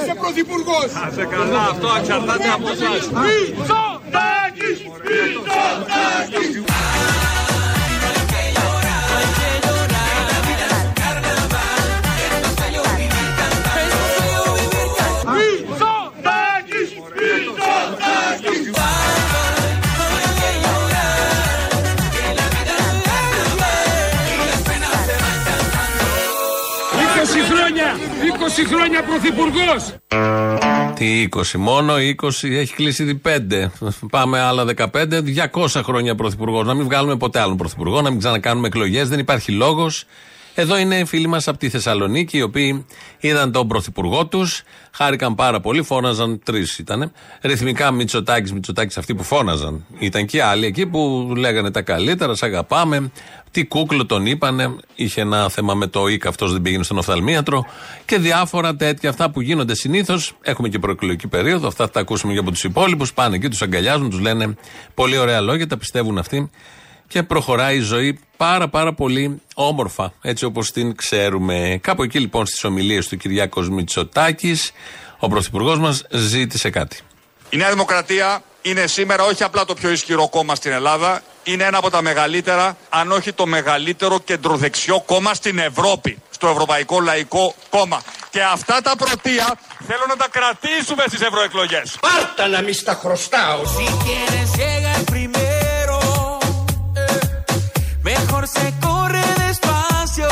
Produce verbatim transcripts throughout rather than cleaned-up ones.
είσαι πρωθυπουργός. Να σε καλά, αυτό εξαρτάται από εσάς. Μητσοτάκης, Μητσοτάκης. είκοσι χρόνια πρωθυπουργός. Τι είκοσι, μόνο είκοσι, έχει κλείσει ήδη πέντε. Πάμε άλλα δεκαπέντε, διακόσια χρόνια πρωθυπουργός. Να μην βγάλουμε ποτέ άλλον πρωθυπουργό, να μην ξανακάνουμε εκλογές, δεν υπάρχει λόγος. Εδώ είναι φίλοι μας από τη Θεσσαλονίκη, οι οποίοι είδαν τον πρωθυπουργό τους, χάρηκαν πάρα πολύ, φώναζαν, τρεις ήτανε. Ρυθμικά Μητσοτάκης, Μητσοτάκης, αυτοί που φώναζαν. Ήταν και άλλοι εκεί που λέγανε τα καλύτερα, σ' αγαπάμε. Τι κούκλο τον είπανε, είχε ένα θέμα με το ΙΚ, αυτός δεν πήγαινε στον οφθαλμίατρο και διάφορα τέτοια, αυτά που γίνονται συνήθως. Έχουμε και προεκλογική περίοδο, αυτά θα τα ακούσουμε και από τους υπόλοιπους. Πάνε εκεί, τους αγκαλιάζουν, τους λένε πολύ ωραία λόγια, τα πιστεύουν αυτοί. Και προχωράει η ζωή πάρα πάρα πολύ όμορφα, έτσι όπως την ξέρουμε. Κάπου εκεί λοιπόν στις ομιλίες του Κυριάκος Μητσοτάκης, ο πρωθυπουργός μας ζήτησε κάτι. Η Νέα Δημοκρατία είναι σήμερα όχι απλά το πιο ισχυρό κόμμα στην Ελλάδα, είναι ένα από τα μεγαλύτερα, αν όχι το μεγαλύτερο κεντροδεξιό κόμμα στην Ευρώπη, στο Ευρωπαϊκό Λαϊκό Κόμμα. Και αυτά τα πρωτεία θέλω να τα κρατήσουμε στις ευρωεκλογές. Πάρτα να μη στα χρωστάω. Mejor se corre despacio.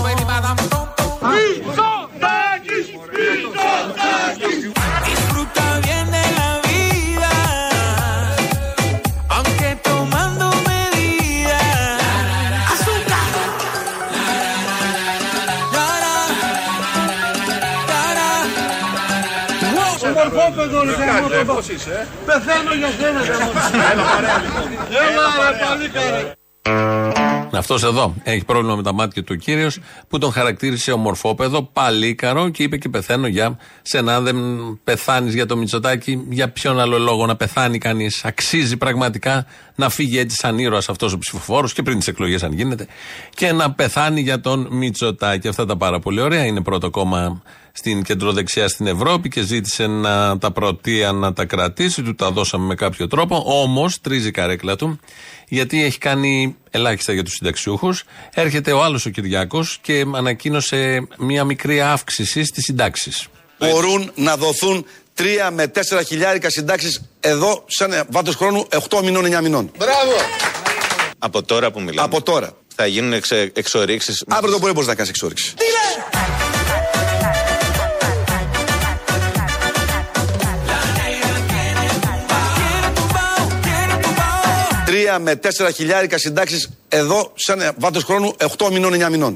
Μητσοτάκης, Μητσοτάκης. Disfruta bien de la vida, aunque tomando medidas. Azúcar. Ομορφόπεδο, ρε, πώς είσαι? Πεθαίνω για σένα. Έλα, ρε, παλίκαρε. Αυτός εδώ έχει πρόβλημα με τα μάτια του ο κύριος που τον χαρακτήρισε ομορφόπεδο, παλίκαρο και είπε και πεθαίνω για σένα. Αν δεν πεθάνεις για το Μητσοτάκη, για ποιον άλλο λόγο να πεθάνει κανείς? Αξίζει πραγματικά να φύγει έτσι σαν ήρωας αυτός ο ψηφοφόρος και πριν τις εκλογές αν γίνεται και να πεθάνει για τον Μητσοτάκη? Αυτά τα πάρα πολύ ωραία. Είναι πρώτο κόμμα στην κεντροδεξιά στην Ευρώπη και ζήτησε να τα πρωτεία να τα κρατήσει. Του τα δώσαμε με κάποιο τρόπο. Όμως τρίζει η καρέκλα του, γιατί έχει κάνει ελάχιστα για τους συνταξιούχους. Έρχεται ο άλλος ο Κυριάκος και ανακοίνωσε μια μικρή αύξηση στις συντάξεις. Μπορούν να δοθούν τρία με τέσσερα χιλιάρικα συντάξεις εδώ, σαν βάθος χρόνου, οκτώ μηνών, εννιά μηνών. Μπράβο! Από τώρα που μιλάμε. Από τώρα. Θα γίνουν εξε, εξορίξεις. Αύριο το πρωί μπορείς να κάνεις εξόριξη. Τι λέει! Τρία με τέσσερα χιλιάρικα συντάξεις εδώ, σαν βάθος χρόνου, οκτώ μηνών, εννιά μηνών.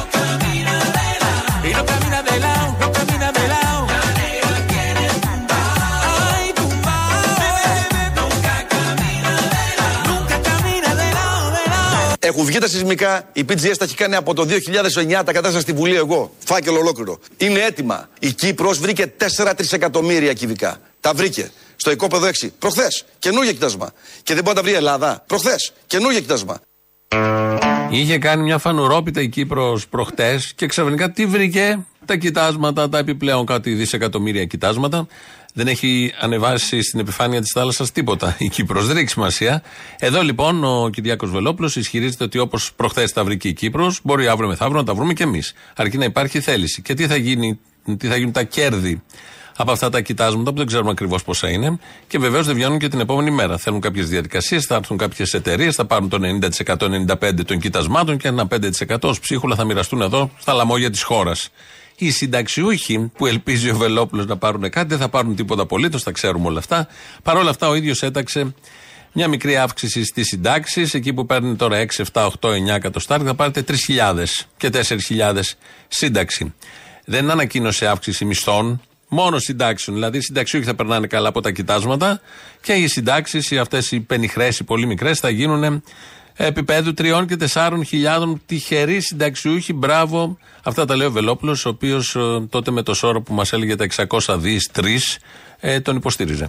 Έχουν βγει τα σεισμικά, η πι τζι ες τα έχει κάνει από το δύο χιλιάδες εννιά, τα κατάσταση στη Βουλή εγώ, φάκελο ολόκληρο. Είναι έτοιμα. Η Κύπρος βρήκε τέσσερα τρισεκατομμύρια κυβικά. Τα βρήκε. Στο οικόπεδο έξι. Προχθές. Καινούργια κοιτάσμα. Και δεν μπορεί να τα βρει η Ελλάδα. Προχθές. Καινούργια κοιτάσμα. Είχε κάνει μια φανουρόπιτα η Κύπρος προχτές και ξαφνικά τι βρήκε? Τα κοιτάσματα, τα επιπλέον κάτι δισεκατομμύρια κοιτάσματα. Δεν έχει ανεβάσει στην επιφάνεια της θάλασσας τίποτα η Κύπρος. Δεν έχει σημασία. Εδώ λοιπόν ο Κυριάκος Βελόπουλος ισχυρίζεται ότι όπως προχθές τα βρήκε η Κύπρος, μπορεί αύριο μεθαύριο να τα βρούμε κι εμείς. Αρκεί να υπάρχει θέληση. Και τι θα γίνει, τι θα γίνουν τα κέρδη από αυτά τα κοιτάσματα που δεν ξέρουμε ακριβώς πόσα είναι. Και βεβαίως δεν βγαίνουν και την επόμενη μέρα. Θέλουν κάποιες διαδικασίες, θα έρθουν κάποιες εταιρείες, θα πάρουν το ενενήντα τοις εκατό ενενήντα πέντε τοις εκατό των κοιτασμάτων και ένα πέντε τοις εκατό ως ψίχουλα θα μοιραστούν εδώ στα λαμόγια της χώρας. Οι συνταξιούχοι που ελπίζει ο Βελόπουλος να πάρουν κάτι δεν θα πάρουν τίποτα απολύτως, τα ξέρουμε όλα αυτά. Παρ' όλα αυτά ο ίδιος έταξε μια μικρή αύξηση στις συντάξεις. Εκεί που παίρνει τώρα έξι, επτά, οκτώ, εννιά εκατοστάρια θα πάρετε τρεις χιλιάδες και τέσσερις χιλιάδες σύνταξη. Δεν ανακοίνωσε αύξηση μισθών, μόνο συντάξεων. Δηλαδή οι συνταξιούχοι θα περνάνε καλά από τα κοιτάσματα και οι συντάξεις, αυτές οι πενιχρές, οι πολύ μικρές, θα γίνουν επίπεδου τριών και τεσσάρων χιλιάδων τυχεροί συνταξιούχοι. Μπράβο. Αυτά τα λέει ο Βελόπουλος, ο οποίος τότε με το σώρο που μας έλεγε τα εξακόσια δις τρεις ε, τον υποστήριζε.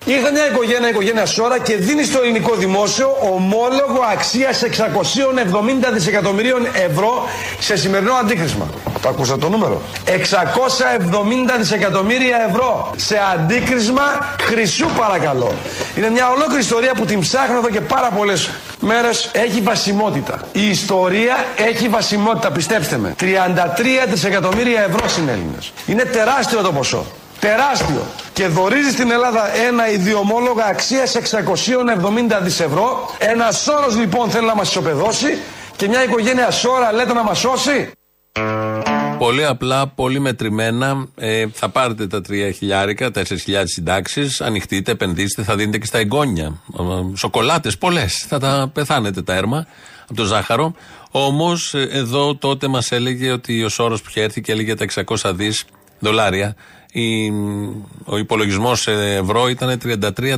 Ήρθε μια οικογένεια, οικογένεια Σόρα και δίνει στο ελληνικό δημόσιο ομόλογο αξίας εξακόσια εβδομήντα δισεκατομμυρίων ευρώ σε σημερινό αντίκρισμα. Το ακούσατε το νούμερο? εξακόσια εβδομήντα δισεκατομμύρια ευρώ σε αντίκρισμα χρυσού, παρακαλώ. Είναι μια ολόκληρη ιστορία που την ψάχνω εδώ και πάρα πολλές μέρες. Έχει βασιμότητα. Η ιστορία έχει βασιμότητα, πιστέψτε με. τριάντα τρία δισεκατομμύρια ευρώ συνέλληνες. Είναι τεράστιο το ποσό. Τεράστιο. Και δωρίζει στην Ελλάδα ένα ιδιομόλογα αξίας εξακόσια εβδομήντα δισεκατομμύρια ευρώ. Ένα Σόρος λοιπόν θέλει να μας ισοπεδώσει και μια οικογένεια Σόρα λέτε να μας σώσει. Πολύ απλά, πολύ μετρημένα. Ε, θα πάρετε τα τρία χιλιάρικα, τέσσερις χιλιάδες συντάξεις, ανοιχτείτε, επενδύστε, θα δίνετε και στα εγγόνια. Ε, σοκολάτες πολλές. Θα τα πεθάνετε τα έρμα από το ζάχαρο. Όμως εδώ τότε μας έλεγε ότι ο Σόρος που είχε έρθει και έλεγε τα εξακόσια δισεκατομμύρια δολάρια. Η, ο υπολογισμός σε ευρώ ήταν τριάντα τρία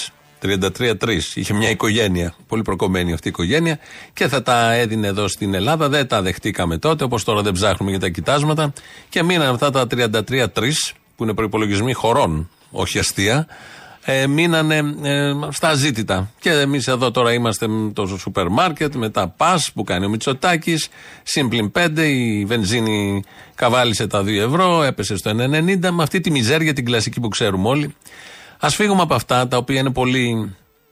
τρία τρία. Είχε μια οικογένεια, πολύ προκομμένη αυτή η οικογένεια και θα τα έδινε εδώ στην Ελλάδα. Δεν τα δεχτήκαμε τότε, όπως τώρα δεν ψάχνουμε για τα κοιτάσματα και μείναν αυτά τα τριάντα τρία τρία που είναι προϋπολογισμοί χωρών, όχι αστεία. Ε, μείνανε ε, στα αζήτητα. Και εμείς εδώ τώρα είμαστε με το σούπερ μάρκετ, με τα πας που κάνει ο Μητσοτάκης, συμπλην πέντε, η βενζίνη καβάλισε τα δύο ευρώ, έπεσε στο ένα ενενήντα, με αυτή τη μιζέρια την κλασική που ξέρουμε όλοι. Ας φύγουμε από αυτά τα οποία είναι πολύ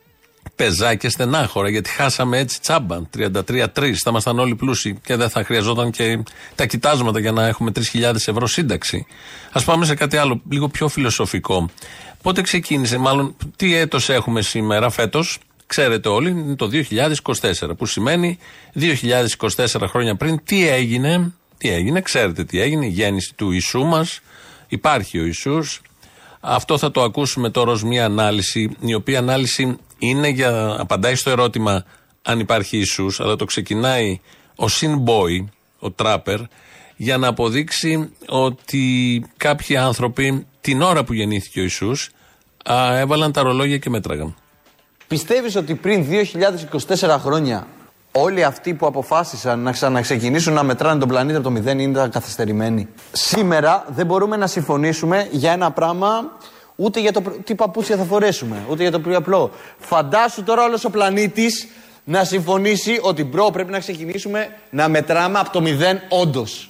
πεζά και στενάχωρα, γιατί χάσαμε έτσι τσάμπα τριάντα τρία τρία, θα ήμασταν όλοι πλούσιοι και δεν θα χρειαζόταν και τα κοιτάσματα για να έχουμε τρεις χιλιάδες ευρώ σύνταξη. Ας πάμε σε κάτι άλλο, λίγο πιο φιλοσοφικό. Πότε ξεκίνησε, μάλλον τι έτος έχουμε σήμερα, φέτος, ξέρετε όλοι, είναι το δύο χιλιάδες είκοσι τέσσερα, που σημαίνει δύο χιλιάδες είκοσι τέσσερα χρόνια πριν, τι έγινε, τι έγινε, ξέρετε τι έγινε, η γέννηση του Ιησού μας, υπάρχει ο Ιησούς. Αυτό θα το ακούσουμε τώρα ως μια ανάλυση, η οποία ανάλυση είναι για, απαντάει στο ερώτημα αν υπάρχει Ιησούς, αλλά το ξεκινάει ο Sin-Boy, ο τράπερ, για να αποδείξει ότι κάποιοι άνθρωποι την ώρα που γεννήθηκε ο Ιησούς α, έβαλαν τα ρολόγια και μέτραγαν. Πιστεύεις ότι πριν δύο χιλιάδες είκοσι τέσσερα χρόνια όλοι αυτοί που αποφάσισαν να ξαναξεκινήσουν να μετράνε τον πλανήτη από το μηδέν ήταν καθυστερημένοι? Σήμερα δεν μπορούμε να συμφωνήσουμε για ένα πράγμα, ούτε για το τι παπούτσια θα φορέσουμε, ούτε για το πιο απλό. Φαντάσου τώρα όλος ο πλανήτης να συμφωνήσει ότι μπρο πρέπει να ξεκινήσουμε να μετράμε από το μηδέν όντως.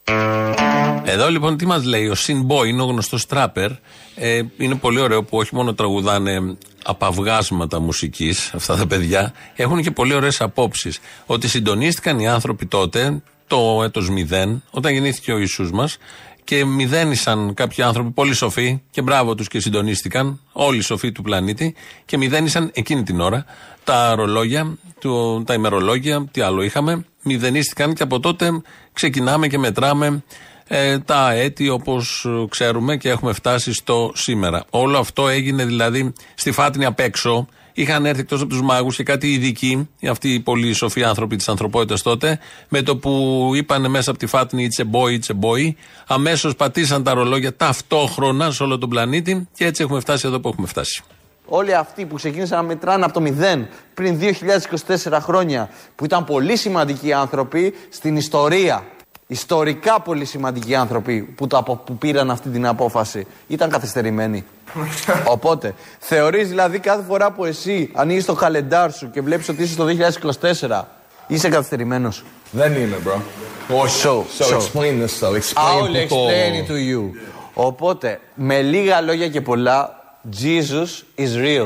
Εδώ λοιπόν τι μας λέει ο Sin-Boy, είναι ο γνωστός τράπερ. Ε, είναι πολύ ωραίο που όχι μόνο τραγουδάνε απαυγάσματα μουσικής αυτά τα παιδιά, έχουν και πολύ ωραίες απόψεις. Ότι συντονίστηκαν οι άνθρωποι τότε, το έτος μηδέν, όταν γεννήθηκε ο Ιησούς μας, και μηδένισαν κάποιοι άνθρωποι πολύ σοφοί, και μπράβο τους και συντονίστηκαν, όλοι οι σοφοί του πλανήτη, και μηδένισαν εκείνη την ώρα τα ρολόγια, το, τα ημερολόγια, τι άλλο είχαμε, μηδενίστηκαν και από τότε ξεκινάμε και μετράμε ε, τα έτη όπως ξέρουμε και έχουμε φτάσει στο σήμερα. Όλο αυτό έγινε δηλαδή στη Φάτνη απ' έξω. Είχαν έρθει εκτός από τους μάγους και κάτι ειδικοί, αυτοί οι πολύ σοφοί άνθρωποι της ανθρωπότητας τότε, με το που είπανε μέσα από τη Φάτνη it's a boy, it's a boy, αμέσως πατήσαν τα ρολόγια ταυτόχρονα σε όλο τον πλανήτη και έτσι έχουμε φτάσει εδώ που έχουμε φτάσει. Όλοι αυτοί που ξεκίνησαν να μετράνε από το μηδέν πριν δύο χιλιάδες είκοσι τέσσερα χρόνια, που ήταν πολύ σημαντικοί άνθρωποι στην ιστορία, ιστορικά πολύ σημαντικοί άνθρωποι που, το, που πήραν αυτή την απόφαση, ήταν καθυστερημένοι. Οπότε, θεωρείς δηλαδή κάθε φορά που εσύ ανοίγεις το καλεντάρ σου και βλέπεις ότι είσαι στο δύο χιλιάδες είκοσι τέσσερα, είσαι καθυστερημένος? Δεν είμαι, bro. So, so, so explain this though. Explain I'll explain it to you. Οπότε, με λίγα λόγια και πολλά, Jesus is real.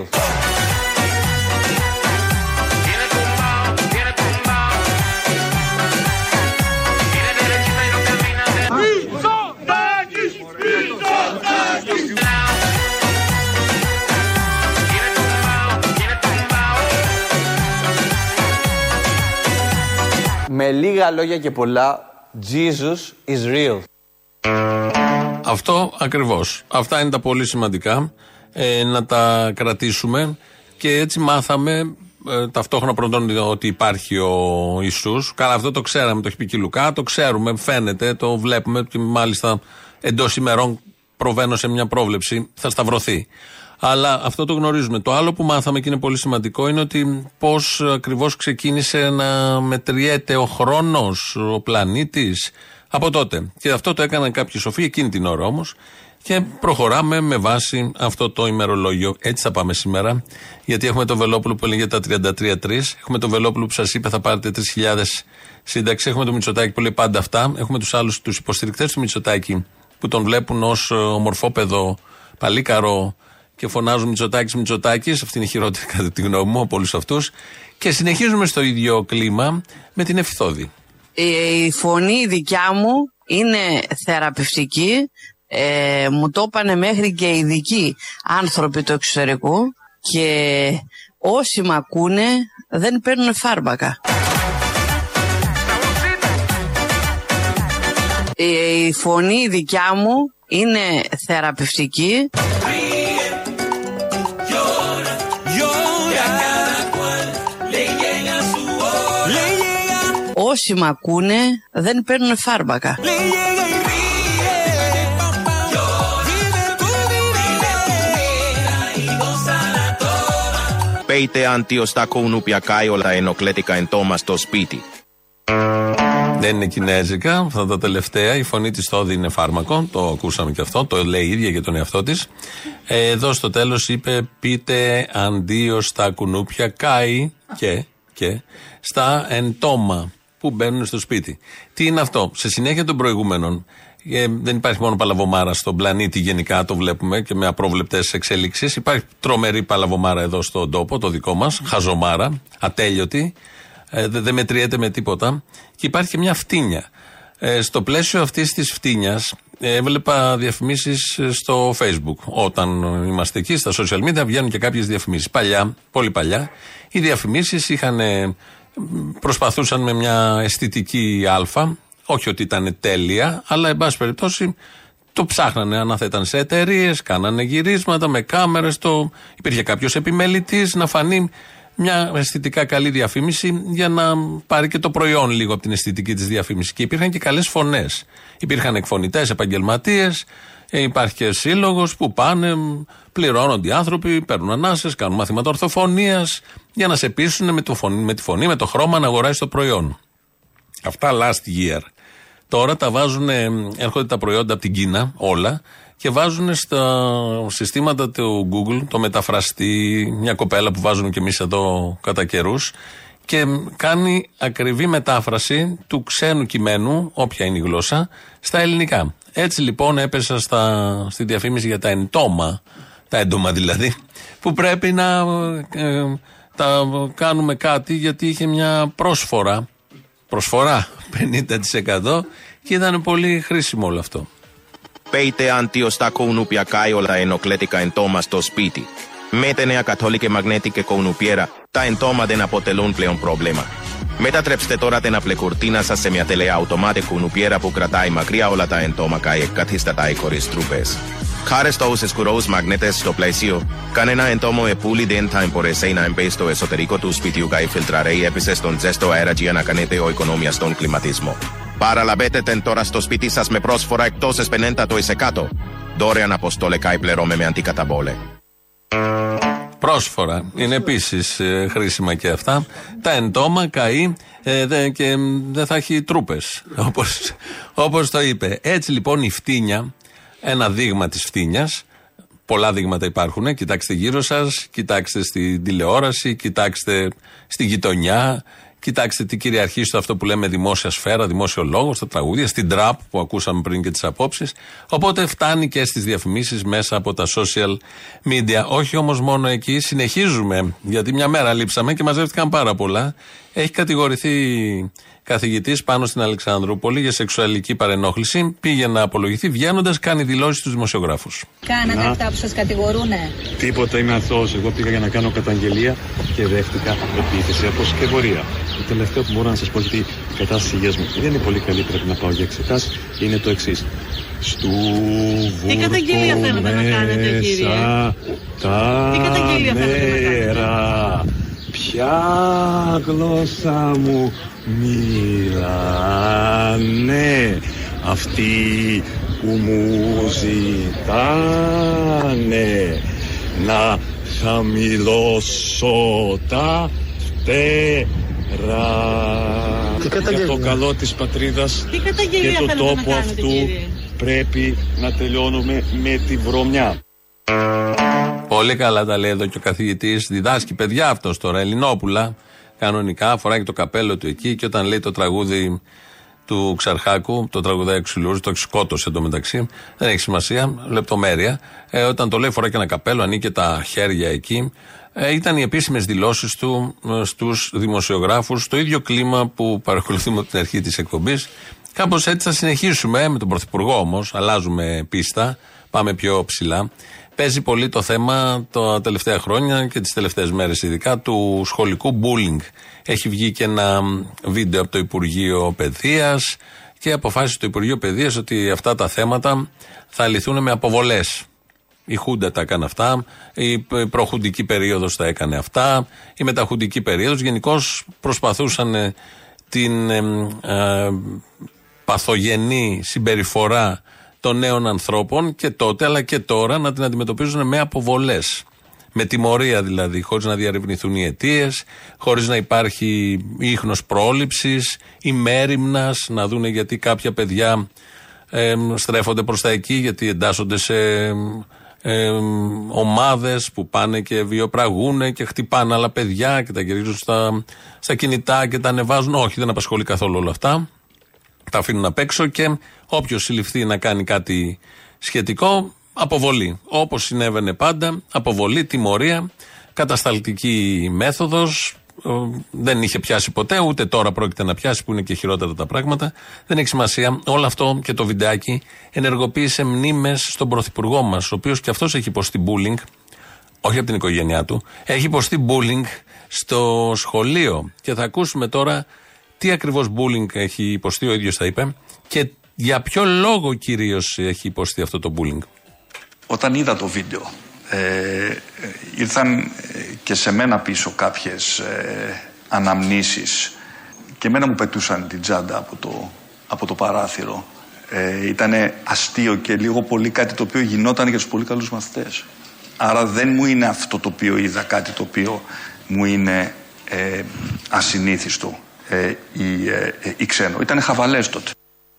Με λίγα λόγια και πολλά, Jesus is real. Αυτό ακριβώς. Αυτά είναι τα πολύ σημαντικά, ε, να τα κρατήσουμε, και έτσι μάθαμε ε, ταυτόχρονα πρώτον ότι υπάρχει ο Ιησούς. Καλά, αυτό το ξέραμε, το έχει πει και η Λουκά, το ξέρουμε, φαίνεται, το βλέπουμε και μάλιστα εντός ημερών προβαίνω σε μια πρόβλεψη, θα σταυρωθεί. Αλλά αυτό το γνωρίζουμε. Το άλλο που μάθαμε και είναι πολύ σημαντικό είναι ότι πώς ακριβώς ξεκίνησε να μετριέται ο χρόνος, ο πλανήτης από τότε. Και αυτό το έκαναν κάποιοι σοφοί εκείνη την ώρα όμως. Και προχωράμε με βάση αυτό το ημερολόγιο. Έτσι θα πάμε σήμερα, γιατί έχουμε τον Βελόπουλο που έλεγε τα τριάντα τρία τρία, έχουμε τον Βελόπουλο που σας είπε θα πάρετε τρεις χιλιάδες σύνταξη, έχουμε τον Μητσοτάκη που λέει πάντα αυτά, έχουμε τους άλλους τους υποστηρικτές του Μητσοτάκη που τον βλέπουν ως ομορφόπεδο, παλίκαρο και φωνάζουν Μητσοτάκης, Μητσοτάκης. Αυτή είναι η χειρότερη κατά τη γνώμη μου από όλους αυτούς. Και συνεχίζουμε στο ίδιο κλίμα με την Ευθώδη. Η φωνή δικιά μου είναι θεραπευτική. Ε, μου το είπανε μέχρι και ειδικοί άνθρωποι του εξωτερικού και όσοι μ' ακούνε δεν παίρνουν φάρμακα. Η φωνή δικιά μου είναι θεραπευτική. Όσοι μ' ακούνε δεν παίρνουν φάρμακα. Πέιτε αντιοστακονούπια κάιολα ενοκλέτικα εν τόμα στο σπίτι. Δεν είναι κινέζικα, αυτά τα τελευταία. Η φωνή της Θώδη είναι φάρμακο, το ακούσαμε και αυτό, το λέει η ίδια για τον εαυτό της. Ε, εδώ στο τέλος είπε πείτε αντίο στα κουνούπια κάι και, και στα εντόμα που μπαίνουν στο σπίτι. Τι είναι αυτό? Σε συνέχεια των προηγούμενων, ε, δεν υπάρχει μόνο παλαβομάρα στον πλανήτη γενικά, το βλέπουμε και με απρόβλεπτες εξέλιξεις. Υπάρχει τρομερή παλαβομάρα εδώ στον τόπο, το δικό μας, χαζομάρα, ατέλειωτη. Ε, δεν δε μετριέται με τίποτα. Και υπάρχει και μια φτύνια. Ε, στο πλαίσιο αυτής της φτύνιας ε, έβλεπα διαφημίσεις στο Facebook. Όταν είμαστε εκεί στα social media βγαίνουν και κάποιες διαφημίσεις. Παλιά, πολύ παλιά, οι διαφημίσεις είχαν, προσπαθούσαν με μια αισθητική αλφα, όχι ότι ήταν τέλεια, αλλά εν πάση περιπτώσει το ψάχνανε. Αν θα ήταν σε εταιρείες, κάνανε γυρίσματα με κάμερες, το... υπήρχε κάποιος επιμελητής να φανεί μια αισθητικά καλή διαφήμιση για να πάρει και το προϊόν λίγο από την αισθητική της διαφήμιση. Και υπήρχαν και καλές φωνές. Υπήρχαν εκφωνητές, επαγγελματίες, υπάρχει και σύλλογος που πάνε, πληρώνονται οι άνθρωποι, παίρνουν ανάσες, κάνουν μαθήματα ορθοφωνίας για να σε πείσουν με, το φωνή, με τη φωνή, με το χρώμα να αγοράσεις το προϊόν. Αυτά last year. Τώρα τα βάζουν, έρχονται τα προϊόντα από την Κίνα, όλα, και βάζουν στα συστήματα του Google, το μεταφραστή, μια κοπέλα που βάζουν και εμείς εδώ κατά καιρούς, και κάνει ακριβή μετάφραση του ξένου κειμένου, όποια είναι η γλώσσα, στα ελληνικά. Έτσι λοιπόν έπεσα στα, στη διαφήμιση για τα εντόμα, τα έντομα δηλαδή, που πρέπει να ε, τα κάνουμε κάτι, γιατί είχε μια πρόσφορα, προσφορά πενήντα τοις εκατό και ήταν πολύ χρήσιμο όλο αυτό. Πέιτε αντιοστακονούπια κάιολα ενοκλέτικα εν τόμα στο σπίτι. Με τη νέα καθόλικη μαγνέτικη κονουπιέρα, τα εντόμα δεν αποτελούν πλέον πρόβλημα. Μετατρέψτε τώρα την απλεκουρτίνα σας σε μια τελεααυτομάτη κουνουπιέρα που κρατάει μακριά όλα τα εντόμακα και καθίσταται χωρίς τρούπες. Χάρη στους σκουρούς μαγνήτες στο πλαίσιο, κανένα εντόμο επούλη δεν θα μπορέσει να μπει στο εσωτερικό του σπιτιού και φιλτραρέει επίσης τον ζεστό αέρα για να κάνετε ο οικονομία στον κλιματισμό. Παραλαβείτε την τώρα στο σπίτι σας με πρόσφορα εκτός πενήντα τοις εκατό. Δωρεάν αποστόλε και πληρώμε με αντικαταβόλε. Πρόσφορα. Είναι επίσης ε, χρήσιμα και αυτά. Τα εντόμα καεί ε, δε, και δεν θα έχει τρούπες, όπως, όπως το είπε. Έτσι λοιπόν η φτύνια, ένα δείγμα της φτύνιας, πολλά δείγματα υπάρχουν, κοιτάξτε γύρω σας, κοιτάξτε στην τηλεόραση, κοιτάξτε στη γειτονιά, κοιτάξτε τι κυριαρχεί στο αυτό που λέμε δημόσια σφαίρα, δημόσιο λόγο, στα τραγούδια, στην τραπ που ακούσαμε πριν και τις απόψεις. Οπότε φτάνει και στις διαφημίσεις μέσα από τα social media. Όχι όμως μόνο εκεί, συνεχίζουμε, γιατί μια μέρα λείψαμε και μαζεύτηκαν πάρα πολλά. Έχει κατηγορηθεί καθηγητής πάνω στην Αλεξανδρούπολη για σεξουαλική παρενόχληση. Πήγε να απολογηθεί, βγαίνοντας κάνει δηλώσεις στους δημοσιογράφους. Κάνατε να. αυτά που σας κατηγορούνε? Τίποτα, είμαι αθώος. Εγώ πήγα για να κάνω καταγγελία και δέχτηκα επίθεση από συσκευωρία. Το τελευταίο που μπορώ να σας πω, γιατί η κατάσταση υγείας μου δεν είναι πολύ καλή, πρέπει να πάω για εξετάσεις, είναι το εξής. Στου Τι καταγγελία θέλετε να κάνετε, κύριε? Τα Τι καταγγελία θέλετε να κάνετε? Ποια γλώσσα μου μιλάνε αυτοί που μου ζητάνε να χαμηλώσω τα φτερά για το καλό της πατρίδας Τι και το τόπο αυτού. πρέπει να τελειώνουμε με τη βρωμιά. Πολύ καλά τα λέει εδώ και ο καθηγητής. Διδάσκει παιδιά αυτός τώρα, Ελληνόπουλα. Κανονικά φοράει και το καπέλο του εκεί και όταν λέει το τραγούδι του Ξαρχάκου, το τραγουδάει Ξυλούρης, το σκότωσε εντωμεταξύ, δεν έχει σημασία, λεπτομέρεια. Ε, όταν το λέει φοράει και ένα καπέλο, ανοίγει τα χέρια εκεί. Ε, ήταν οι επίσημες δηλώσεις του ε, στους δημοσιογράφους, στο ίδιο κλίμα που παρακολουθούμε από την αρχή της εκπομπής. Κάπως έτσι θα συνεχίσουμε, με τον Πρωθυπουργό όμως, αλλάζουμε πίστα, πάμε πιο ψηλά. Παίζει πολύ το θέμα τα τελευταία χρόνια και τις τελευταίες μέρες ειδικά του σχολικού bullying. Έχει βγει και ένα βίντεο από το Υπουργείο Παιδείας και αποφάσισε το Υπουργείο Παιδείας ότι αυτά τα θέματα θα λυθούν με αποβολές. Η Χούντα τα έκανε αυτά, η προχουντική περίοδος τα έκανε αυτά, η μεταχουντική περίοδος. Γενικώς προσπαθούσαν την ε, ε, παθογενή συμπεριφορά των νέων ανθρώπων και τότε αλλά και τώρα να την αντιμετωπίζουν με αποβολές. Με τιμωρία δηλαδή, χωρίς να διαρευνηθούν οι αιτίες, χωρίς να υπάρχει ίχνος πρόληψης ή μέριμνας, να δούνε γιατί κάποια παιδιά ε, στρέφονται προς τα εκεί, γιατί εντάσσονται σε ε, ομάδες που πάνε και βιοπραγούν και χτυπάνε άλλα παιδιά και τα γυρίζουν στα, στα κινητά και τα ανεβάζουν. Όχι, δεν απασχολεί καθόλου όλα αυτά. Τα αφήνουν απ' έξω και όποιος συλληφθεί να κάνει κάτι σχετικό, αποβολή. Όπως συνέβαινε πάντα, αποβολή, τιμωρία, κατασταλτική μέθοδος. Δεν είχε πιάσει ποτέ, ούτε τώρα πρόκειται να πιάσει που είναι και χειρότερα τα πράγματα. Δεν έχει σημασία. Όλο αυτό και το βιντεάκι ενεργοποίησε μνήμες στον Πρωθυπουργό μας, ο οποίος και αυτός έχει υποστεί bullying, όχι από την οικογένειά του, έχει υποστεί bullying στο σχολείο. Και θα ακούσουμε τώρα τι ακριβώς bullying έχει υποστεί, ο ίδιος θα είπε, και για ποιο λόγο κυρίως έχει υποστεί αυτό το bullying. Όταν είδα το βίντεο, ε, ήρθαν και σε μένα πίσω κάποιες ε, αναμνήσεις και εμένα μου πετούσαν την τσάντα από το, από το παράθυρο. Ε, ήτανε αστείο και λίγο πολύ κάτι το οποίο γινόταν για τους πολύ καλούς μαθητές. Άρα δεν μου είναι αυτό το οποίο είδα κάτι το οποίο μου είναι ε, ασυνήθιστο ε, ή, ε, ή ξένο. Ήτανε χαβαλές τότε.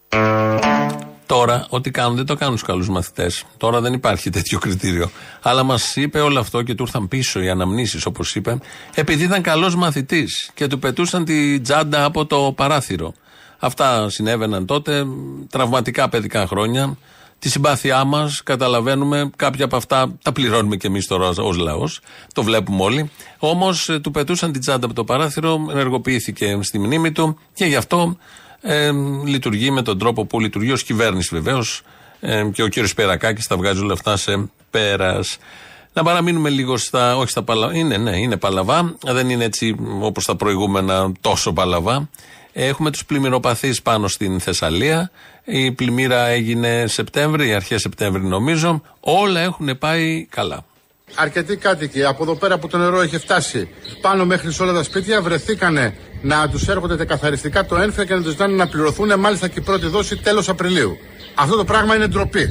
Τώρα, ό,τι κάνουν δεν το κάνουν στους καλούς μαθητές. Τώρα δεν υπάρχει τέτοιο κριτήριο. Αλλά μας είπε όλο αυτό και του ήρθαν πίσω οι αναμνήσεις, όπως είπε, επειδή ήταν καλός μαθητής και του πετούσαν τη τσάντα από το παράθυρο. Αυτά συνέβαιναν τότε, τραυματικά παιδικά χρόνια. Τη συμπάθειά μας, καταλαβαίνουμε, κάποια από αυτά τα πληρώνουμε κι εμείς τώρα ως λαός. Το βλέπουμε όλοι. Όμως του πετούσαν την τσάντα από το παράθυρο, ενεργοποιήθηκε στη μνήμη του και γι' αυτό. Ε, λειτουργεί με τον τρόπο που λειτουργεί ως κυβέρνηση βεβαίως ε, και ο κύριος Σπερακάκης τα βγάζει όλα αυτά σε πέρας. Να παραμείνουμε λίγο στα, όχι στα παλαβά, είναι, ναι, είναι παλαβά, δεν είναι έτσι όπως τα προηγούμενα τόσο παλαβά. Έχουμε τους πλημμυροπαθείς πάνω στην Θεσσαλία, η πλημμύρα έγινε Σεπτέμβρη, αρχές Σεπτέμβρη νομίζω, όλα έχουν πάει καλά. Αρκετοί κάτοικοι από εδώ πέρα που το νερό έχει φτάσει πάνω μέχρι σε όλα τα σπίτια βρεθήκανε να τους έρχονται καθαριστικά το ένφια και να τους ζητάνε να πληρωθούν μάλιστα και η πρώτη δόση τέλος Απριλίου. Αυτό το πράγμα είναι ντροπή.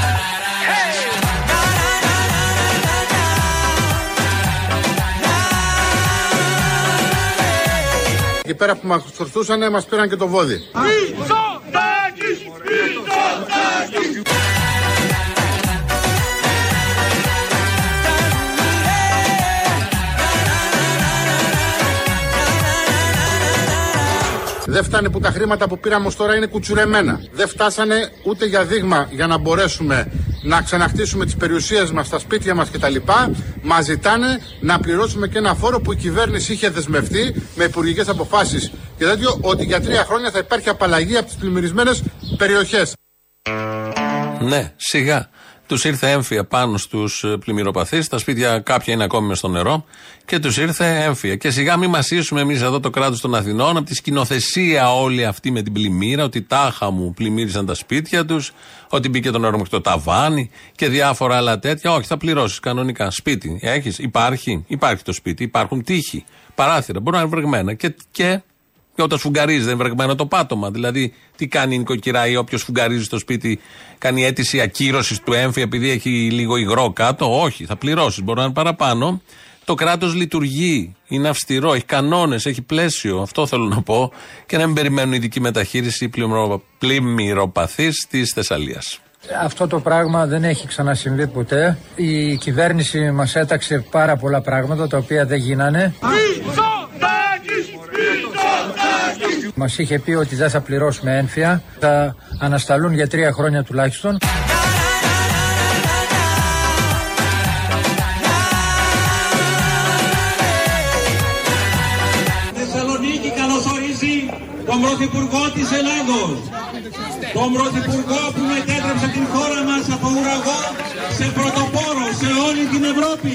Εκεί πέρα που μας φορτούσανε μας πήραν και το βόδι. Μητσοτάκης! Μητσοτάκης! Δεν φτάνει που τα χρήματα που πήραμε ως τώρα είναι κουτσουρεμένα. Δεν φτάσανε ούτε για δείγμα για να μπορέσουμε να ξαναχτίσουμε τις περιουσίες μας, τα σπίτια μας κτλ. Μας ζητάνε να πληρώσουμε και ένα φόρο που η κυβέρνηση είχε δεσμευτεί με υπουργικές αποφάσεις και τέτοιο, ότι για τρία χρόνια θα υπάρχει απαλλαγή από τις πλημμυρισμένες περιοχές. Ναι, σιγά. Τους ήρθε έμφυα πάνω στους πλημμυροπαθείς, τα σπίτια κάποια είναι ακόμη μες στο νερό και τους ήρθε έμφυα. Και σιγά μην μασίσουμε εμείς εδώ το κράτος των Αθηνών από τη σκηνοθεσία όλη αυτή με την πλημμύρα, ότι τάχα μου πλημμύρισαν τα σπίτια τους, ότι μπήκε το νερό μέχρι το ταβάνι και διάφορα άλλα τέτοια. Όχι, θα πληρώσεις κανονικά. Σπίτι έχεις, υπάρχει, υπάρχει το σπίτι, υπάρχουν τείχη, παράθυρα, μπορεί να είναι βρεγμένα και. και Και όταν σφουγγαρίζει δεν είναι βρεγμένο το πάτωμα. Δηλαδή, τι κάνει η νοικοκυρά ή όποιος σφουγγαρίζει στο σπίτι, κάνει αίτηση ακύρωσης του έμφυα επειδή έχει λίγο υγρό κάτω. Όχι, θα πληρώσεις. Μπορεί να είναι παραπάνω. Το κράτος λειτουργεί, είναι αυστηρό, έχει κανόνες, έχει πλαίσιο. Αυτό θέλω να πω. Και να μην περιμένουν ειδική μεταχείριση πλημμυροπαθείς της Θεσσαλίας. Αυτό το πράγμα δεν έχει ξανασυμβεί ποτέ. Η κυβέρνηση μας έταξε πάρα πολλά πράγματα τα οποία δεν γίνανε. Μας είχε πει ότι δεν θα πληρώσουμε ένφια, θα ανασταλούν για τρία χρόνια τουλάχιστον. Θεσσαλονίκη καλωσορίζει τον Πρωθυπουργό της Ελλάδος. Τον Πρωθυπουργό που μετέτρεψε την χώρα μας από ουραγό σε πρωτοπόρο σε όλη την Ευρώπη.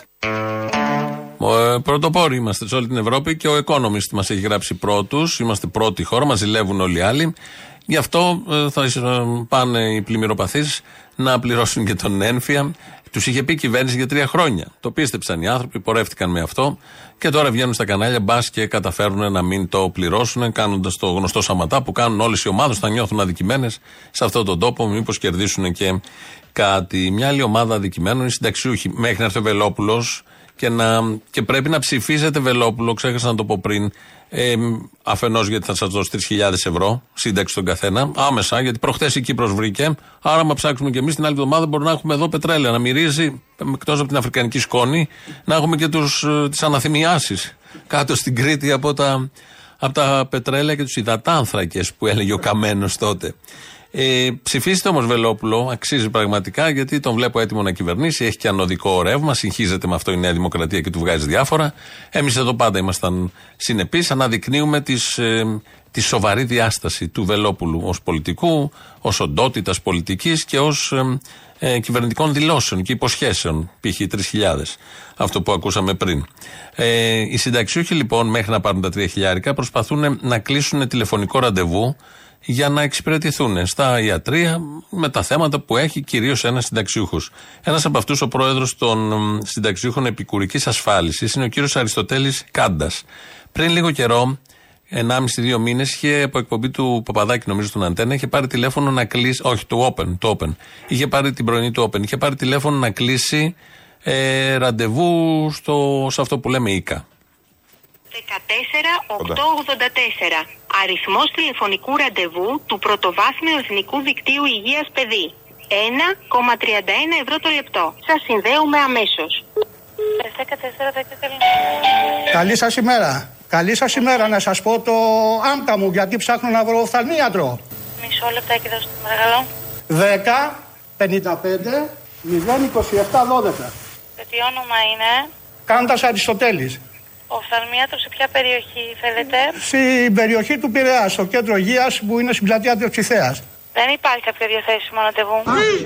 Ε, πρωτοπόροι είμαστε σε όλη την Ευρώπη και ο Economist μας έχει γράψει πρώτους. Είμαστε πρώτη χώρα, μας ζηλεύουν όλοι οι άλλοι. Γι' αυτό ε, θα πάνε οι πλημμυροπαθείς να πληρώσουν και τον ένφια. Τους είχε πει η κυβέρνηση για τρία χρόνια. Το πίστεψαν οι άνθρωποι, πορεύτηκαν με αυτό και τώρα βγαίνουν στα κανάλια μπας και καταφέρουν να μην το πληρώσουν, κάνοντας το γνωστό σαματά που κάνουν όλες οι ομάδες, θα νιώθουν αδικημένες σε αυτόν τον τόπο, μήπως κερδίσουν και κάτι. Μια άλλη ομάδα αδικημένων είναι οι συνταξιούχοι. Μέχρι να έρθει ο Βελόπουλος και, να, και πρέπει να ψηφίσετε Βελόπουλο, ξέχασα να το πω πριν. Ε, αφενός γιατί θα σας δώσει τρεις χιλιάδες ευρώ σύνταξη στον καθένα, άμεσα, γιατί προχτές η Κύπρος βρήκε. Άρα, άμα ψάξουμε και εμείς την άλλη εβδομάδα, μπορούμε να έχουμε εδώ πετρέλαια να μυρίζει, εκτός από την αφρικανική σκόνη, να έχουμε και τους, τις αναθυμιάσεις κάτω στην Κρήτη από τα, από τα πετρέλαια και τους υδατάνθρακες που έλεγε ο Καμένος τότε. Ε, ψηφίστε όμως Βελόπουλο, αξίζει πραγματικά, γιατί τον βλέπω έτοιμο να κυβερνήσει. Έχει και ανωδικό ρεύμα, συγχύζεται με αυτό η Νέα Δημοκρατία και του βγάζει διάφορα. Εμείς εδώ πάντα ήμασταν συνεπείς, αναδεικνύουμε τις, ε, τη σοβαρή διάσταση του Βελόπουλου ως πολιτικού, ως οντότητας πολιτικής και ως ε, ε, κυβερνητικών δηλώσεων και υποσχέσεων, π.χ. τρεις χιλιάδες, αυτό που ακούσαμε πριν. Ε, οι συνταξιούχοι λοιπόν, μέχρι να πάρουν τα τρία χιλιάρικα, προσπαθούν να κλείσουν τηλεφωνικό ραντεβού για να εξυπηρετηθούν στα ιατρεία με τα θέματα που έχει κυρίως ένας συνταξιούχος. Ένας από αυτούς, ο πρόεδρος των συνταξιούχων επικουρικής ασφάλισης, είναι ο κύριος Αριστοτέλης Κάντας. Πριν λίγο καιρό, ενάμιση δύο μήνες, είχε από εκπομπή του Παπαδάκη, νομίζω, στον Αντένα, είχε πάρει τηλέφωνο να κλείσει. Όχι, το Open, το Open. Είχε πάρει την πρωινή του Open. Είχε πάρει τηλέφωνο να κλείσει ε, ραντεβού στο, σε αυτό που λέμε Ίκα. δεκατέσσερα οκτακόσια ογδόντα τέσσερα. Αριθμός τηλεφωνικού ραντεβού του Πρωτοβάθμιου Εθνικού Δικτύου Υγείας Παιδί. ένα κόμμα τριάντα ένα ευρώ το λεπτό. Σας συνδέουμε αμέσως. Καλή σας ημέρα. Καλή σας ημέρα, να σας πω το άμκα μου, γιατί ψάχνω να βρω οφθαλμίατρο. Μισό λεπτάκι δώστε το παρακαλώ. δέκα πενήντα πέντε μηδέν είκοσι επτά δώδεκα. Και τι όνομα είναι? Κάντας Αριστοτέλης. Οφθαλμίατρο σε ποια περιοχή θέλετε? Στην περιοχή του Πειραιά, στο κέντρο υγείας που είναι στην πλατεία της Ψηθέας. Δεν υπάρχει κάποιο διαθέσιμο ραντεβού.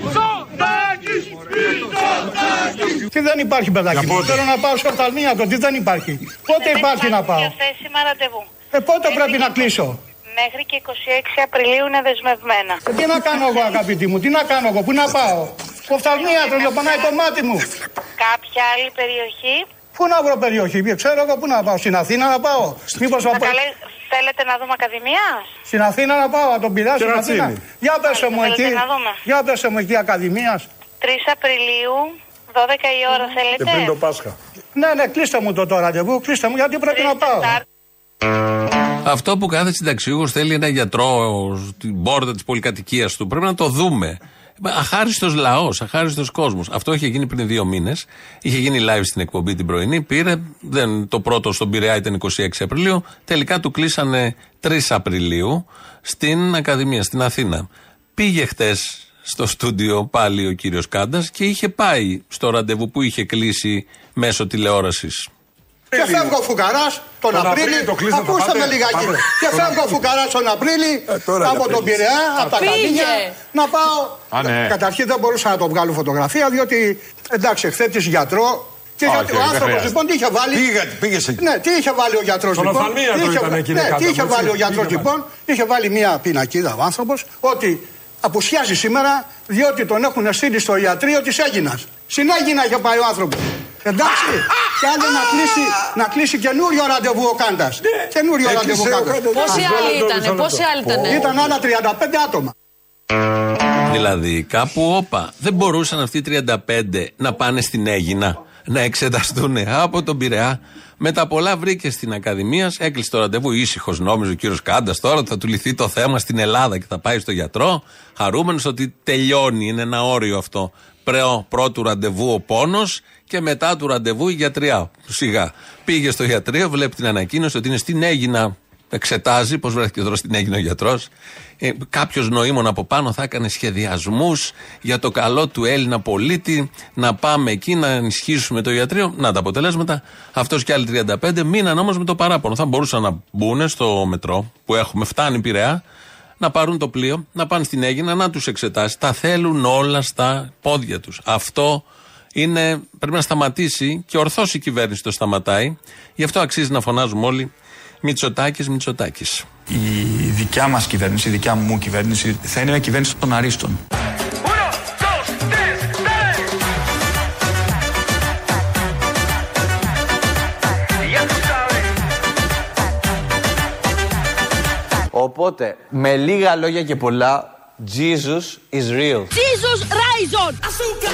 Τι δεν υπάρχει, παιδάκι μου? Θέλω να πάω στο οφθαλμίατρο. Τι δεν υπάρχει? Πότε δεν υπάρχει να πάω? Διαθέσιμα ραντεβού. Ε, πότε Μέχρι πρέπει και... να κλείσω? Μέχρι και είκοσι έξι Απριλίου είναι δεσμευμένα. Ε, τι να κάνω εγώ, αγαπητή μου, τι να κάνω εγώ, πού να πάω? Στο οφθαλμίατρο, λιωπανάει το μάτι μου. Κάποια άλλη περιοχή? Πού να βρω περιοχή, ξέρω εγώ πού να πάω? Στην Αθήνα να πάω? Μήπως να καλέ... Θέλετε να δούμε Ακαδημίας? Στην Αθήνα να πάω, να τον πειράσω στην Αθήνα. Για πέσε μου εκεί, για πέσε μου εκεί Ακαδημίας. τρεις Απριλίου, δώδεκα η ώρα θέλετε? Και πριν το Πάσχα. Ναι, ναι, κλείστε μου το τώρα ραντεβού, κλείστε μου, γιατί πρέπει να πάω. Αυτό που κάθε συνταξιούχος θέλει ένα γιατρό στην πόρτα της πολυκατοικίας του, πρέπει να το δούμε. Αχάριστος λαός, αχάριστος κόσμος. Αυτό είχε γίνει πριν δύο μήνες. Είχε γίνει live στην εκπομπή την πρωινή. Πήρε, δεν, το πρώτο στον Πειραιά ήταν είκοσι έξι Απριλίου. Τελικά του κλείσανε τρεις Απριλίου στην Ακαδημία, στην Αθήνα. Πήγε χτες στο στούντιο πάλι ο κύριος Κάντας και είχε πάει στο ραντεβού που είχε κλείσει μέσω τηλεόρασης. Και φεύγω ο Φουκαράς τον, τον Απρίλη, ακούστε με λιγάκι, και φεύγω ο Φουκαράς τον Απρίλη ε, από τον Πειραιά, από τα Καλίνια, να πάω. Α, ναι. Καταρχήν δεν μπορούσα να το βγάλω φωτογραφία, διότι εντάξει, εχθέτης γιατρό. Και okay, ο άνθρωπος λοιπόν τι είχε βάλει. Πήγες εκεί. Ναι, τι είχε βάλει ο γιατρός λοιπόν. Τι είχε βάλει ο γιατρός λοιπόν, είχε βάλει μια πινακίδα ο άνθρωπος ότι απουσιάζει σήμερα διότι τον έχουν στείλει στο ιατρείο της Αίγινας. Στην Αίγινα είχε πάει ο άνθρωπος. Εντάξει, και άλλο να κλείσει, να κλείσει καινούριο ραντεβού ο Κάντας. Καινούριο ραντεβού ο Κάντας. Πόσοι άλλοι ήτανε, πόσοι άλλοι ήτανε? Ήταν άλλα τριάντα πέντε άτομα. Δηλαδή, κάπου όπα, δεν μπορούσαν αυτοί οι τριάντα πέντε να πάνε στην Αίγινα. να εξεταστούν από τον Πειραιά. Με τα πολλά βρήκε στην Ακαδημία, έκλεισε το ραντεβού ήσυχος, νόμιζε ο κύριος Κάντας τώρα ότι θα του λυθεί το θέμα στην Ελλάδα και θα πάει στο γιατρό. Χαρούμενος ότι τελειώνει, είναι ένα όριο αυτό. Πρέο, πρώτου ραντεβού ο πόνος και μετά του ραντεβού η γιατριά. Σιγά. Πήγε στο γιατρείο, βλέπει την ανακοίνωση ότι είναι στην Αίγινα. Εξετάζει πώς βρέθηκε τώρα στην Αίγινα ο γιατρός. Ε, κάποιος νοήμων από πάνω θα έκανε σχεδιασμούς για το καλό του Έλληνα πολίτη, να πάμε εκεί να ενισχύσουμε το ιατρείο. Να τα αποτελέσματα. Αυτός και άλλοι τριάντα πέντε μείναν όμως με το παράπονο. Θα μπορούσαν να μπουν στο μετρό που έχουμε, φτάνει Πειραιά, να πάρουν το πλοίο, να πάνε στην Αίγινα, να τους εξετάσει. Τα θέλουν όλα στα πόδια τους. Αυτό είναι, πρέπει να σταματήσει και ορθώς η κυβέρνηση το σταματάει. Γι' αυτό αξίζει να φωνάζουμε όλοι Μητσοτάκης, Μητσοτάκης. Η δικιά μας κυβέρνηση, η δικιά μου κυβέρνηση θα είναι μια κυβέρνηση των αρίστων. Οπότε, με λίγα λόγια και πολλά, Jesus is real. Jesus rise on!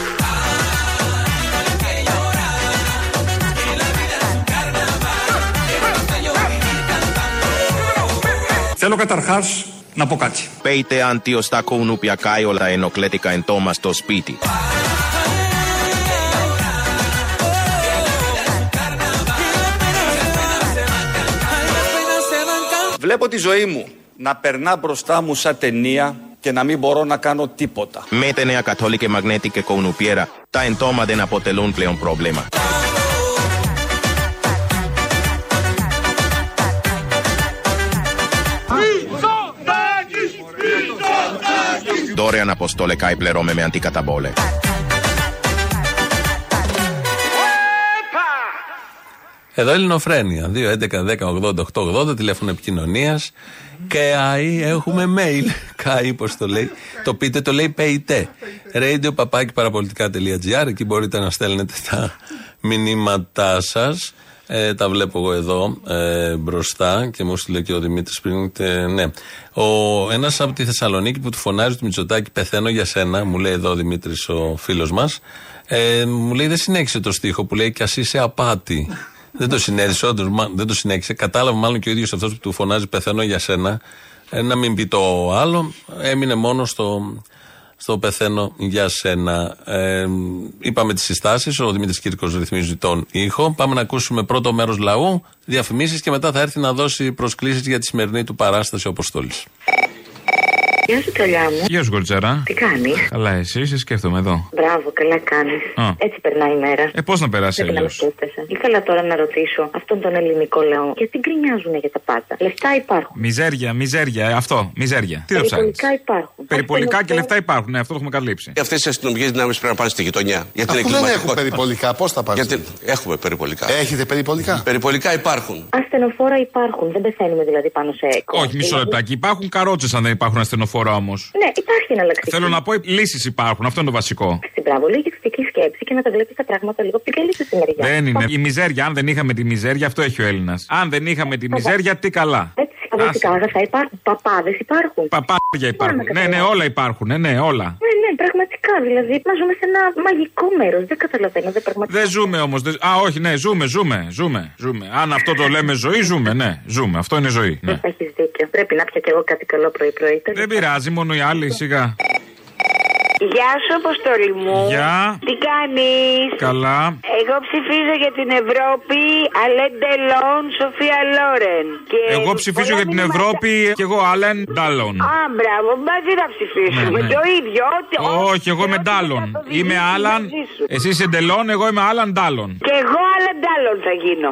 Θέλω καταρχάς να πω κάτι. Peite antiosta kounupia kaiola enokletika en Thomas το σπίτι. Βλέπω τη ζωή μου να περνά μπροστά μου σαν ταινία και να μην μπορώ να κάνω τίποτα. Mete nea κατόλικε μαγνέτικε κounupiera, τα εντόμα δεν αποτελούν πλέον πρόβλημα. Δωρεάν αποστόλε καί πληρώμε με αντικαταβόλε. Εδώ Ελληνοφρένεια, δύο έντεκα δέκα ογδόντα οκτώ ογδόντα, τηλέφωνο επικοινωνίας. Και άι έχουμε mail. Καί, πώς το λέει. Το πείτε, το λέει πέιτε. radio παπάκι παραπολιτικά τελεία τζι άρ. Εκεί μπορείτε να στέλνετε τα μηνύματά σας. Ε, τα βλέπω εγώ εδώ ε, μπροστά και μου στείλε και ο Δημήτρης πριν. Ε, ναι. Ο, ένας από τη Θεσσαλονίκη που του φωνάζει του Μητσοτάκη, πεθαίνω για σένα, μου λέει εδώ ο Δημήτρης ο φίλος μας. Ε, μου λέει δεν συνέχισε το στίχο που λέει κι ας είσαι απάτη. Δεν το συνέδεισε, όντως δεν το συνέχισε. Κατάλαβε μάλλον και ο ίδιος αυτός που του φωνάζει πεθαίνω για σένα. Ε, να μην πει το άλλο. Έμεινε μόνο στο, στο πεθαίνω για σένα. Ε, είπαμε τις συστάσεις. Ο Δημήτρης Κύρκος ρυθμίζει τον ήχο. Πάμε να ακούσουμε πρώτο μέρος λαού, διαφημίσεις και μετά θα έρθει να δώσει προσκλήσεις για τη σημερινή του παράσταση ο Αποστόλης. Γεια σου, Τσολιά μου. Γεια σου, Κορτσέρα. Τι κάνεις? Καλά, εσύ, σε σκέφτομαι εδώ. Μπράβο, καλά κάνεις. Α. Έτσι περνάει η μέρα. Ε, πώς να περάσει Πρέπει να με αλλιώς. σκέφτεσαι. Ήθελα τώρα να ρωτήσω αυτόν τον ελληνικό λαό γιατί γκρινιάζουν για τα πάντα. Λεφτά υπάρχουν. Μιζέρια, μιζέρια, αυτό, μιζέρια. Τι το ψάχνεις? Περιπολικά υπάρχουν. Περιπολικά και λεφτά υπάρχουν, ναι, αυτό το έχουμε καλύψει. Αυτές οι αστυνομικές δυνάμεις πρέπει να πάνε στη γειτονιά. Για την Αφού δεν έχουν περιπολικά, πώς θα πάνε? Γιατί έχουμε περιπολικά. Έχετε περιπολικά? Περιπολικά υπάρχουν. Ασθενοφόρα υπάρχουν. Δεν πεθαίνουμε δηλαδή πάνω σε έκο. Όχι, μισό λεπτάκι. Υπάρχουν καρότσες αν δεν υπάρχουν ασθενοφόρα όμως. Ναι, υπάρχει εναλλακτική. Θέλω να πω, λύσεις υπάρχουν, αυτό είναι το βασικό. Στην μπράβο, λίγη κριτική σκέψη και να τα βλέπει τα πράγματα λίγο πιο καλή στη μεριά. Δεν είναι. Η μιζέρια, αν δεν είχαμε τη μιζέρια, αυτό έχει ο Έλληνας. Αν δεν είχαμε τη μιζέρια, τι καλά. Έτσι, αγροτικά αγαθά υπάρχουν. Παπάδες υπάρχουν. Παπάδια υπάρχουν. Ναι, ναι, όλα υπάρχουν. Ναι, ναι, όλα. Ναι, ναι, πραγματικά. Δηλαδή, μα ζούμε σε ένα μαγικό μέρος. Δεν καταλαβαίνω, δεν πραγματικά. Δεν ζούμε όμως. Δεν... Α, όχι, ναι, ζούμε, ζούμε, ζούμε, ζούμε. Αν αυτό το λέμε ζωή, ζούμε, ναι, ζούμε. Αυτό είναι ζωή. Ναι. Έχεις δίκιο. Πρέπει να πιω κι εγώ κάτι καλό πρωί-πρωί. Δεν πειράζει, μόνο οι άλλοι, σιγά. Γεια σου, Αποστόλη μου. Γεια. Τι κάνεις? Καλά. Εγώ ψηφίζω για την Ευρώπη, Αλέν Ντελόν, Σοφία Λόρεν. Και εγώ ψηφίζω για την Ευρώπη και εγώ Αλέν Ντάλον. Α, μπράβο, μαζί θα ψηφίσουμε. Ναι, ναι. Το ίδιο. Ό,τι, όχι, εγώ είμαι Ντάλον. Είμαι Άλαν. Εσύ είσαι Ντελόν, εγώ είμαι Άλαν Ντάλον. Και εγώ Άλαν Ντάλον θα γίνω.